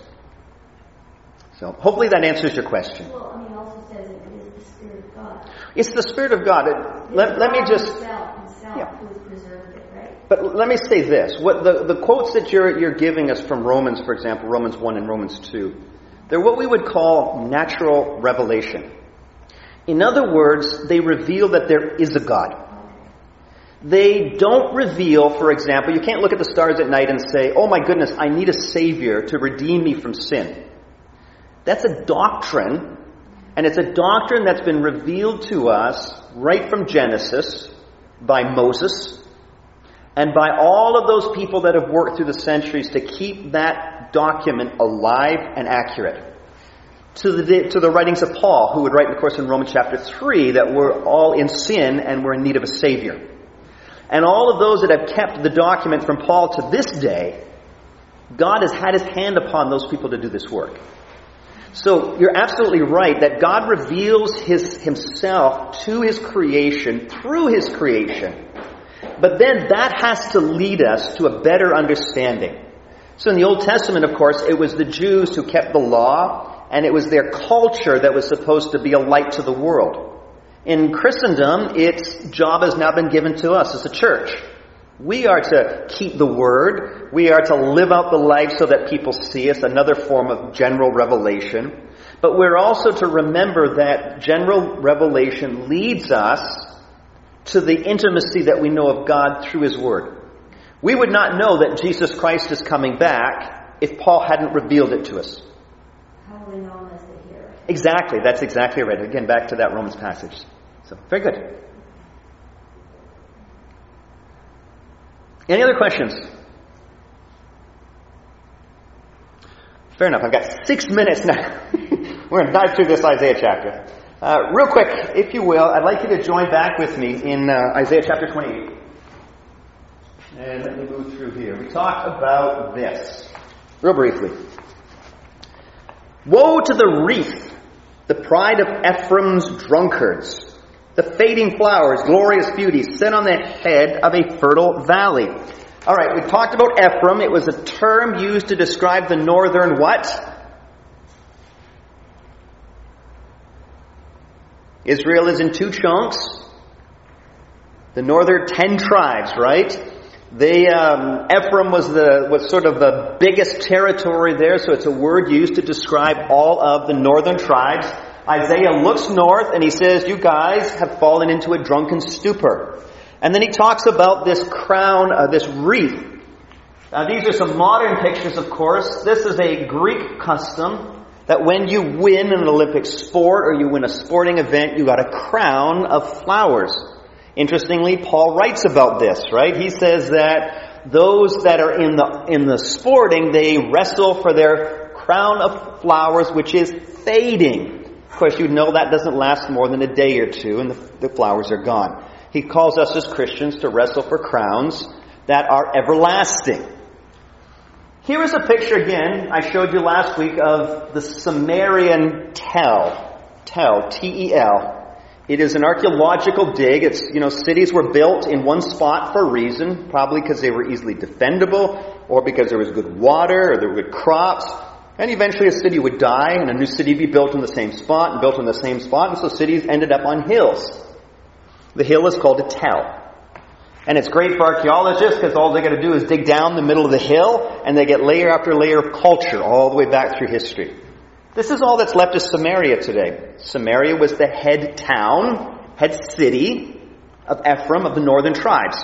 So hopefully that answers your question. Well, I mean, it also says it is the Spirit of God. It's the Spirit of God. It, let, let me just... Himself, himself yeah. who has preserved it, right? But let me say this. What the, the quotes that you're, you're giving us from Romans, for example, Romans one and Romans two, they're what we would call natural revelation. In other words, they reveal that there is a God. They don't reveal, for example, you can't look at the stars at night and say, oh my goodness, I need a Savior to redeem me from sin. That's a doctrine, and it's a doctrine that's been revealed to us right from Genesis by Moses and by all of those people that have worked through the centuries to keep that document alive and accurate. To the, to the writings of Paul, who would write, of course, in Romans chapter three, that we're all in sin and we're in need of a Savior. And all of those that have kept the document from Paul to this day, God has had His hand upon those people to do this work. So you're absolutely right that God reveals his, Himself to His creation, through His creation. But then that has to lead us to a better understanding. So in the Old Testament, of course, it was the Jews who kept the law, and it was their culture that was supposed to be a light to the world. In Christendom, its job has now been given to us as a church. We are to keep the Word. We are to live out the life so that people see us, another form of general revelation. But we're also to remember that general revelation leads us to the intimacy that we know of God through His Word. We would not know that Jesus Christ is coming back if Paul hadn't revealed it to us. How will we know unless they hear it? Exactly, that's exactly right. Again, back to that Romans passage. So, very good. Any other questions? Fair enough. I've got six minutes now. We're going to dive through this Isaiah chapter. Uh, real quick, if you will, I'd like you to join back with me in uh, Isaiah chapter twenty-eight. And let me move through here. We talk about this, real briefly. Woe to the wreath, the pride of Ephraim's drunkards, the fading flowers, glorious beauty, set on the head of a fertile valley. All right, we talked about Ephraim. It was a term used to describe the northern what? Israel is in two chunks. The northern ten tribes, right? They, um, Ephraim was the was sort of the biggest territory there, so it's a word used to describe all of the northern tribes. Isaiah looks north and he says, you guys have fallen into a drunken stupor. And then he talks about this crown, uh, this wreath. Now these are some modern pictures, of course. This is a Greek custom that when you win an Olympic sport or you win a sporting event, you got a crown of flowers. Interestingly, Paul writes about this, right? He says that those that are in the in the sporting, they wrestle for their crown of flowers, which is fading. Of course, you know that doesn't last more than a day or two, and the, the flowers are gone. He calls us as Christians to wrestle for crowns that are everlasting. Here is a picture again I showed you last week of the Sumerian Tel. Tel, T E L. It is an archaeological dig. It's, you know, cities were built in one spot for a reason, probably because they were easily defendable, or because there was good water, or there were good crops. And eventually a city would die, and a new city would be built in the same spot, and built in the same spot, and so cities ended up on hills. The hill is called a tell. And it's great for archaeologists, because all they got to do is dig down the middle of the hill, and they get layer after layer of culture all the way back through history. This is all that's left of Samaria today. Samaria was the head town, head city of Ephraim, of the northern tribes.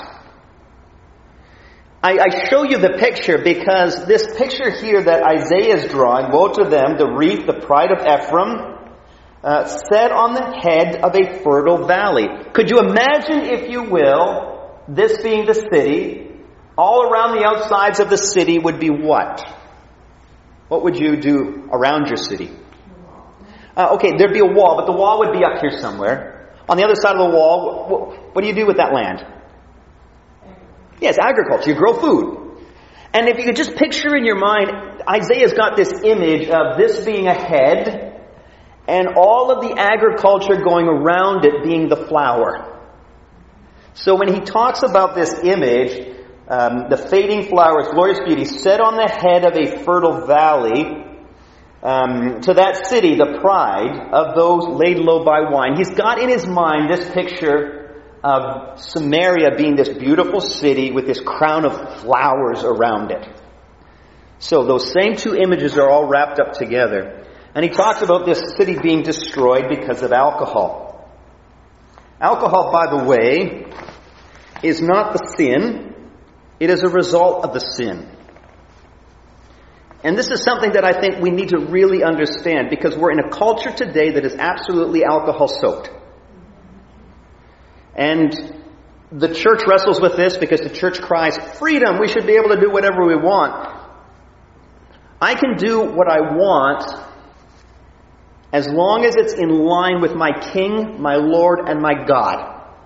I, I show you the picture because this picture here that Isaiah is drawing, woe to them, the wreath, the pride of Ephraim, uh, set on the head of a fertile valley. Could you imagine, if you will, this being the city, all around the outsides of the city would be what? What would you do around your city? Uh, okay, there'd be a wall, but the wall would be up here somewhere. On the other side of the wall, what, what do you do with that land? Yes, agriculture. You grow food. And if you could just picture in your mind, Isaiah's got this image of this being a head and all of the agriculture going around it being the flower. So when he talks about this image, Um, the fading flowers, glorious beauty, set on the head of a fertile valley, um, to that city, the pride of those laid low by wine. He's got in his mind this picture of Samaria being this beautiful city with this crown of flowers around it. So those same two images are all wrapped up together. And he talks about this city being destroyed because of alcohol. Alcohol, by the way, is not the sin. It is a result of the sin. And this is something that I think we need to really understand, because we're in a culture today that is absolutely alcohol-soaked. And the church wrestles with this because the church cries, freedom, we should be able to do whatever we want. I can do what I want as long as it's in line with my King, my Lord, and my God.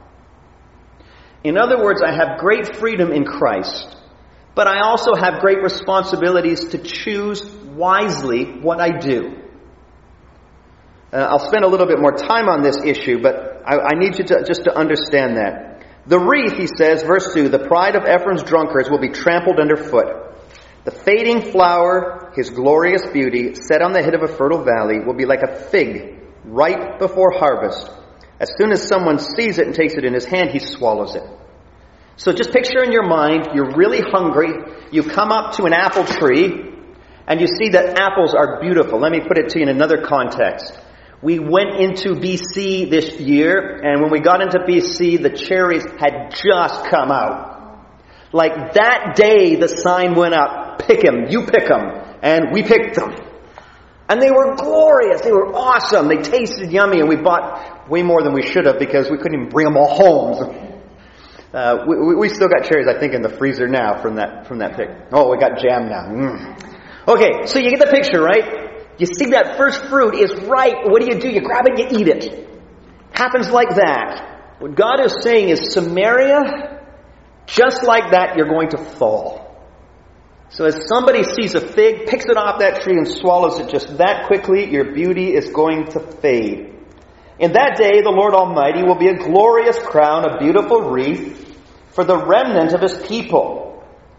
In other words, I have great freedom in Christ, but I also have great responsibilities to choose wisely what I do. Uh, I'll spend a little bit more time on this issue, but I, I need you to just to understand that. The wreath, he says, verse two, the pride of Ephraim's drunkards will be trampled underfoot. The fading flower, his glorious beauty, set on the head of a fertile valley, will be like a fig ripe before harvest. As soon as someone sees it and takes it in his hand, he swallows it. So just picture in your mind, you're really hungry, you come up to an apple tree, and you see that apples are beautiful. Let me put it to you in another context. We went into B C this year, and when we got into B C, the cherries had just come out. Like that day, the sign went up, pick 'em, you pick 'em, and we picked them. And they were glorious. They were awesome. They tasted yummy, and we bought way more than we should have because we couldn't even bring them all home. Uh, we, we still got cherries, I think, in the freezer now from that from that pick. Oh, we got jam now. Mm. Okay, so you get the picture, right? You see that first fruit is ripe. What do you do? You grab it, you eat it. Happens like that. What God is saying is, Samaria, just like that, you're going to fall. So as somebody sees a fig, picks it off that tree and swallows it just that quickly, your beauty is going to fade. In that day, the Lord Almighty will be a glorious crown, a beautiful wreath for the remnant of his people.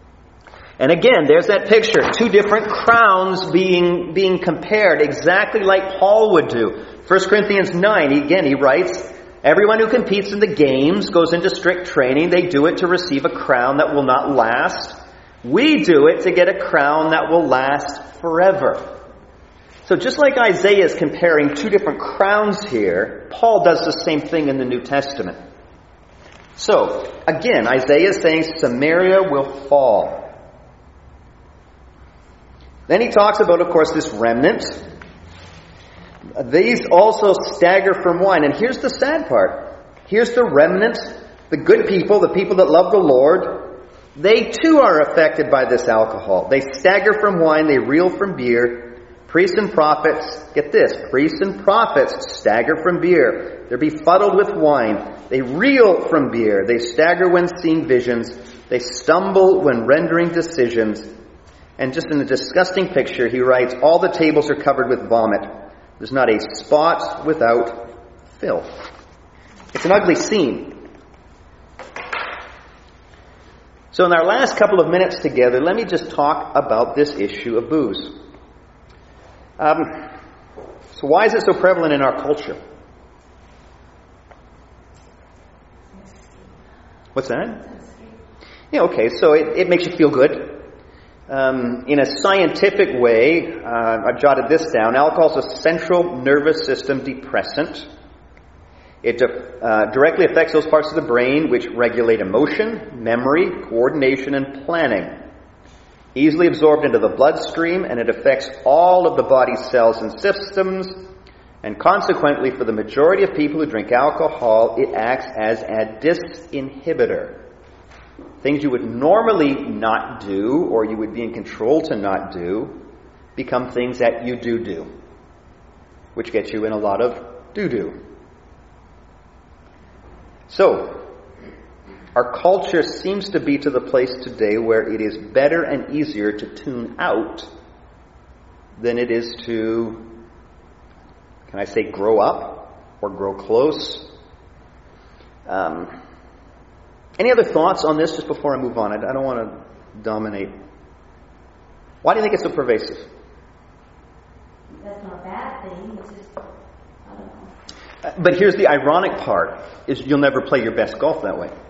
And again, there's that picture. Two different crowns being, being compared, exactly like Paul would do. First Corinthians nine, again, he writes, everyone who competes in the games goes into strict training. They do it to receive a crown that will not last. We do it to get a crown that will last forever. So just like Isaiah is comparing two different crowns here, Paul does the same thing in the New Testament. So, again, Isaiah is saying Samaria will fall. Then he talks about, of course, this remnant. These also stagger from wine. And here's the sad part. Here's the remnant, the good people, the people that love the Lord. They too are affected by this alcohol. They stagger from wine, they reel from beer. Priests and prophets, get this, priests and prophets stagger from beer. They're befuddled with wine. They reel from beer. They stagger when seeing visions. They stumble when rendering decisions. And just in a disgusting picture, he writes, all the tables are covered with vomit. There's not a spot without filth. It's an ugly scene. So in our last couple of minutes together, let me just talk about this issue of booze. Um, so why is it so prevalent in our culture? What's that? Yeah, okay, so it, it makes you feel good. Um, in a scientific way, uh, I've jotted this down. Alcohol is a central nervous system depressant. It uh, directly affects those parts of the brain which regulate emotion, memory, coordination, and planning. Easily absorbed into the bloodstream, and it affects all of the body's cells and systems. And consequently, for the majority of people who drink alcohol, it acts as a disinhibitor. Things you would normally not do, or you would be in control to not do, become things that you do do, which gets you in a lot of doo-doo. So, our culture seems to be to the place today where it is better and easier to tune out than it is to, can I say, grow up or grow close. Um, any other thoughts on this just before I move on? I, I don't want to dominate. Why do you think it's so pervasive? That's not a bad thing. It's just, I don't know. Uh, but here's the ironic part, is you'll never play your best golf that way.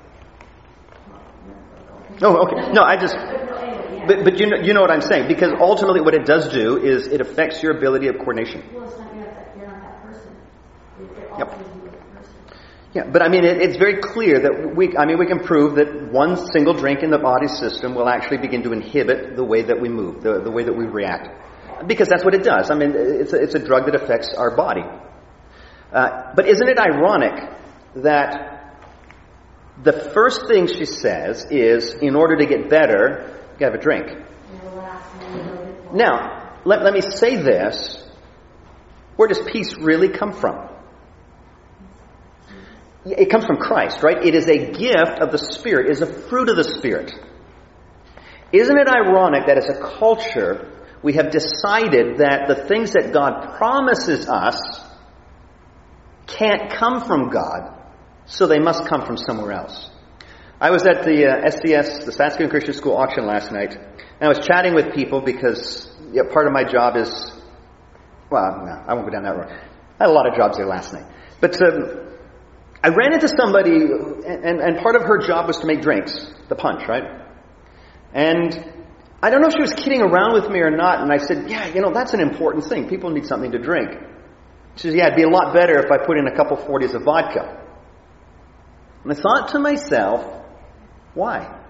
Oh, okay. No, I just... But, but you know, you know what I'm saying. Because ultimately what it does do is it affects your ability of coordination. Well, it's not, you're not that, you're not that person. It Yep. alters you as a person. Yeah, but I mean, it, it's very clear that we, I mean, we can prove that one single drink in the body system will actually begin to inhibit the way that we move, the, the way that we react. Because that's what it does. I mean, it's a, it's a drug that affects our body. Uh, but isn't it ironic that the first thing she says is, in order to get better, you have a drink. Now, let, let me say this. Where does peace really come from? It comes from Christ, right? It is a gift of the Spirit. It is a fruit of the Spirit. Isn't it ironic that as a culture, we have decided that the things that God promises us can't come from God, so they must come from somewhere else. I was at the uh, S C S, the Saskatoon Christian School auction last night, and I was chatting with people because yeah, part of my job is, well, no, I won't go down that road. I had a lot of jobs there last night. But um, I ran into somebody, and, and part of her job was to make drinks, the punch, right? And I don't know if she was kidding around with me or not, and I said, yeah, you know, that's an important thing. People need something to drink. She says, yeah, it'd be a lot better if I put in a couple forties of vodka. And I thought to myself, why?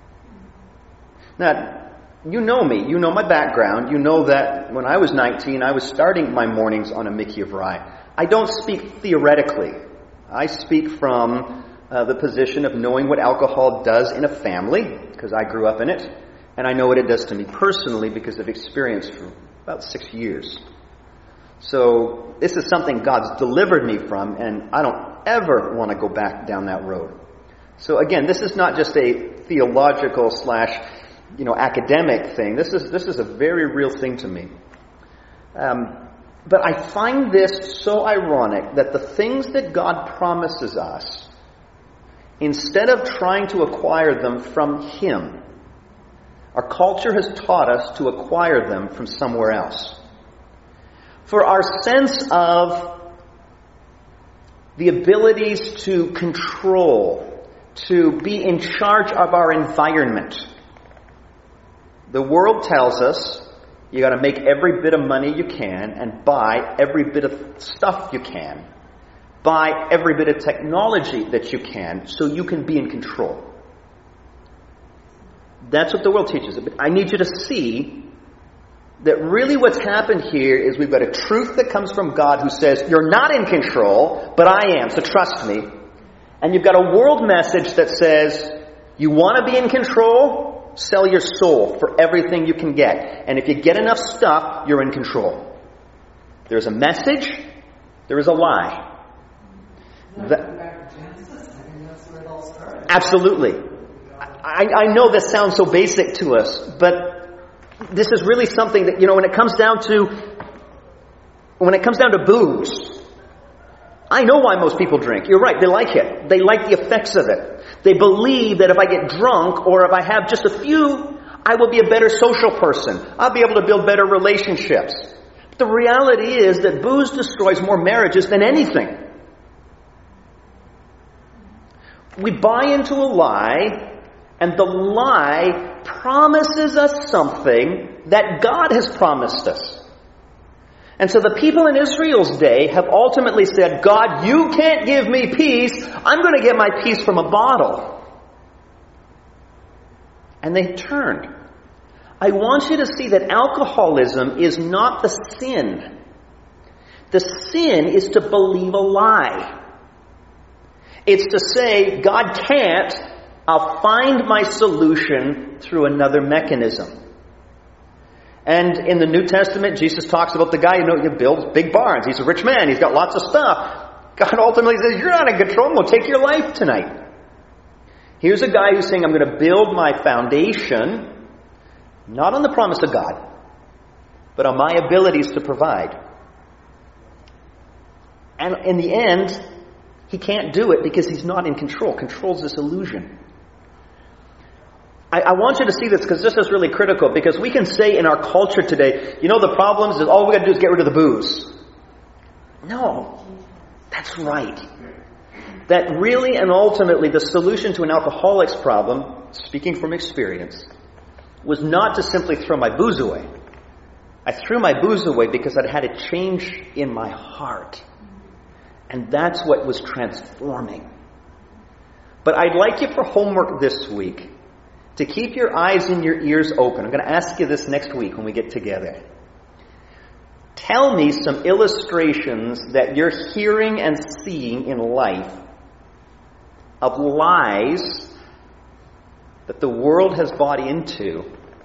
Now, you know me. You know my background. You know that when I was nineteen, I was starting my mornings on a Mickey of Rye. I don't speak theoretically. I speak from uh, the position of knowing what alcohol does in a family, because I grew up in it, and I know what it does to me personally because I've experienced for about six years. So this is something God's delivered me from, and I don't ever want to go back down that road. So again, this is not just a theological slash, you know, academic thing. This is this is a very real thing to me. Um, but I find this so ironic that the things that God promises us, instead of trying to acquire them from Him, Our culture has taught us to acquire them from somewhere else. For our sense of the abilities to control, to be in charge of our environment. The world tells us you got to make every bit of money you can and buy every bit of stuff you can. Buy every bit of technology that you can so you can be in control. That's what the world teaches. But I need you to see that really what's happened here is we've got a truth that comes from God who says, you're not in control, but I am, so trust me. And you've got a world message that says, you want to be in control? Sell your soul for everything you can get. And if you get enough stuff, you're in control. There's a message, there is a lie. That, back to Genesis. I mean, that's where it all started. absolutely. I, I know this sounds so basic to us, but this is really something that, you know, when it comes down to, when it comes down to booze, I know why most people drink. You're right, they like it. They like the effects of it. They believe that if I get drunk or if I have just a few, I will be a better social person. I'll be able to build better relationships. But the reality is that booze destroys more marriages than anything. We buy into a lie, and the lie promises us something that God has promised us. And so the people in Israel's day have ultimately said, God, you can't give me peace. I'm going to get my peace from a bottle. And they turned. I want you to see that alcoholism is not the sin. The sin is to believe a lie. It's to say, God can't, I'll find my solution through another mechanism. And in the New Testament, Jesus talks about the guy who builds big barns. He's a rich man. He's got lots of stuff. God ultimately says, you're not in control. I'm going to take your life tonight. Here's a guy who's saying, I'm going to build my foundation, not on the promise of God, but on my abilities to provide. And in the end, he can't do it because he's not in control. Control's this illusion. I, I want you to see this because this is really critical, because we can say in our culture today, you know, the problems is all we got to do is get rid of the booze. No, that's right. That really and ultimately the solution to an alcoholic's problem, speaking from experience, was not to simply throw my booze away. I threw my booze away because I'd had a change in my heart. And that's what was transforming. But I'd like you for homework this week to keep your eyes and your ears open. I'm going to ask you this next week when we get together. Tell me some illustrations that you're hearing and seeing in life of lies that the world has bought into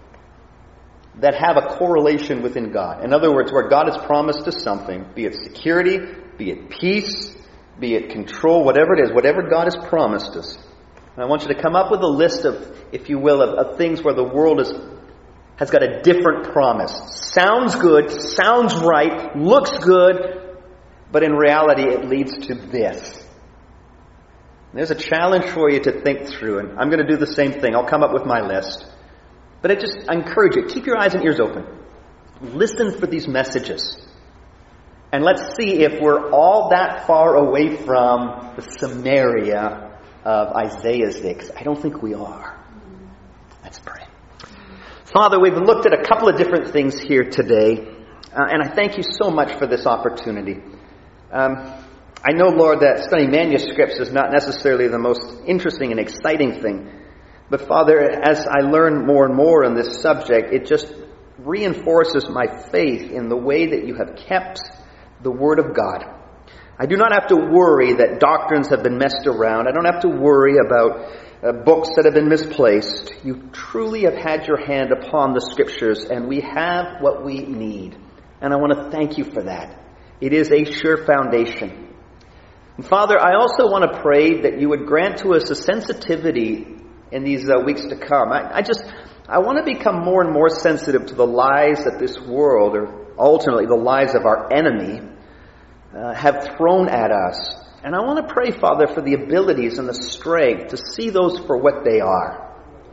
that have a correlation within God. In other words, where God has promised us something, be it security, be it peace, be it control, whatever it is, whatever God has promised us. And I want you to come up with a list of, if you will, of, of things where the world is, has got a different promise. Sounds good, sounds right, looks good, but in reality it leads to this. There's a challenge for you to think through, and I'm going to do the same thing. I'll come up with my list. But I just I encourage you, keep your eyes and ears open. Listen for these messages. And let's see if we're all that far away from the Samaria of Isaiah's day, because I don't think we are. Let's pray. Father, we've looked at a couple of different things here today, uh, and I thank you so much for this opportunity. Um, I know, Lord, that studying manuscripts is not necessarily the most interesting and exciting thing. But Father, as I learn more and more on this subject, it just reinforces my faith in the way that you have kept the Word of God. I do not have to worry that doctrines have been messed around. I don't have to worry about uh, books that have been misplaced. You truly have had your hand upon the Scriptures, and we have what we need. And I want to thank you for that. It is a sure foundation. And Father, I also want to pray that you would grant to us a sensitivity in these uh, weeks to come. I, I just, I want to become more and more sensitive to the lies that this world, or ultimately the lies of our enemy, uh, have thrown at us. And I want to pray, Father, for the abilities and the strength to see those for what they are.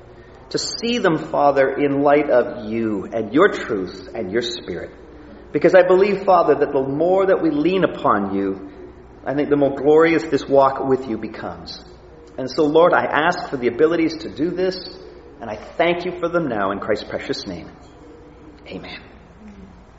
to see them, Father, in light of you and your truth and your Spirit. Because I believe, Father, that the more that we lean upon you, I think the more glorious this walk with you becomes. And so, Lord, I ask for the abilities to do this, and I thank you for them now in Christ's precious name. Amen.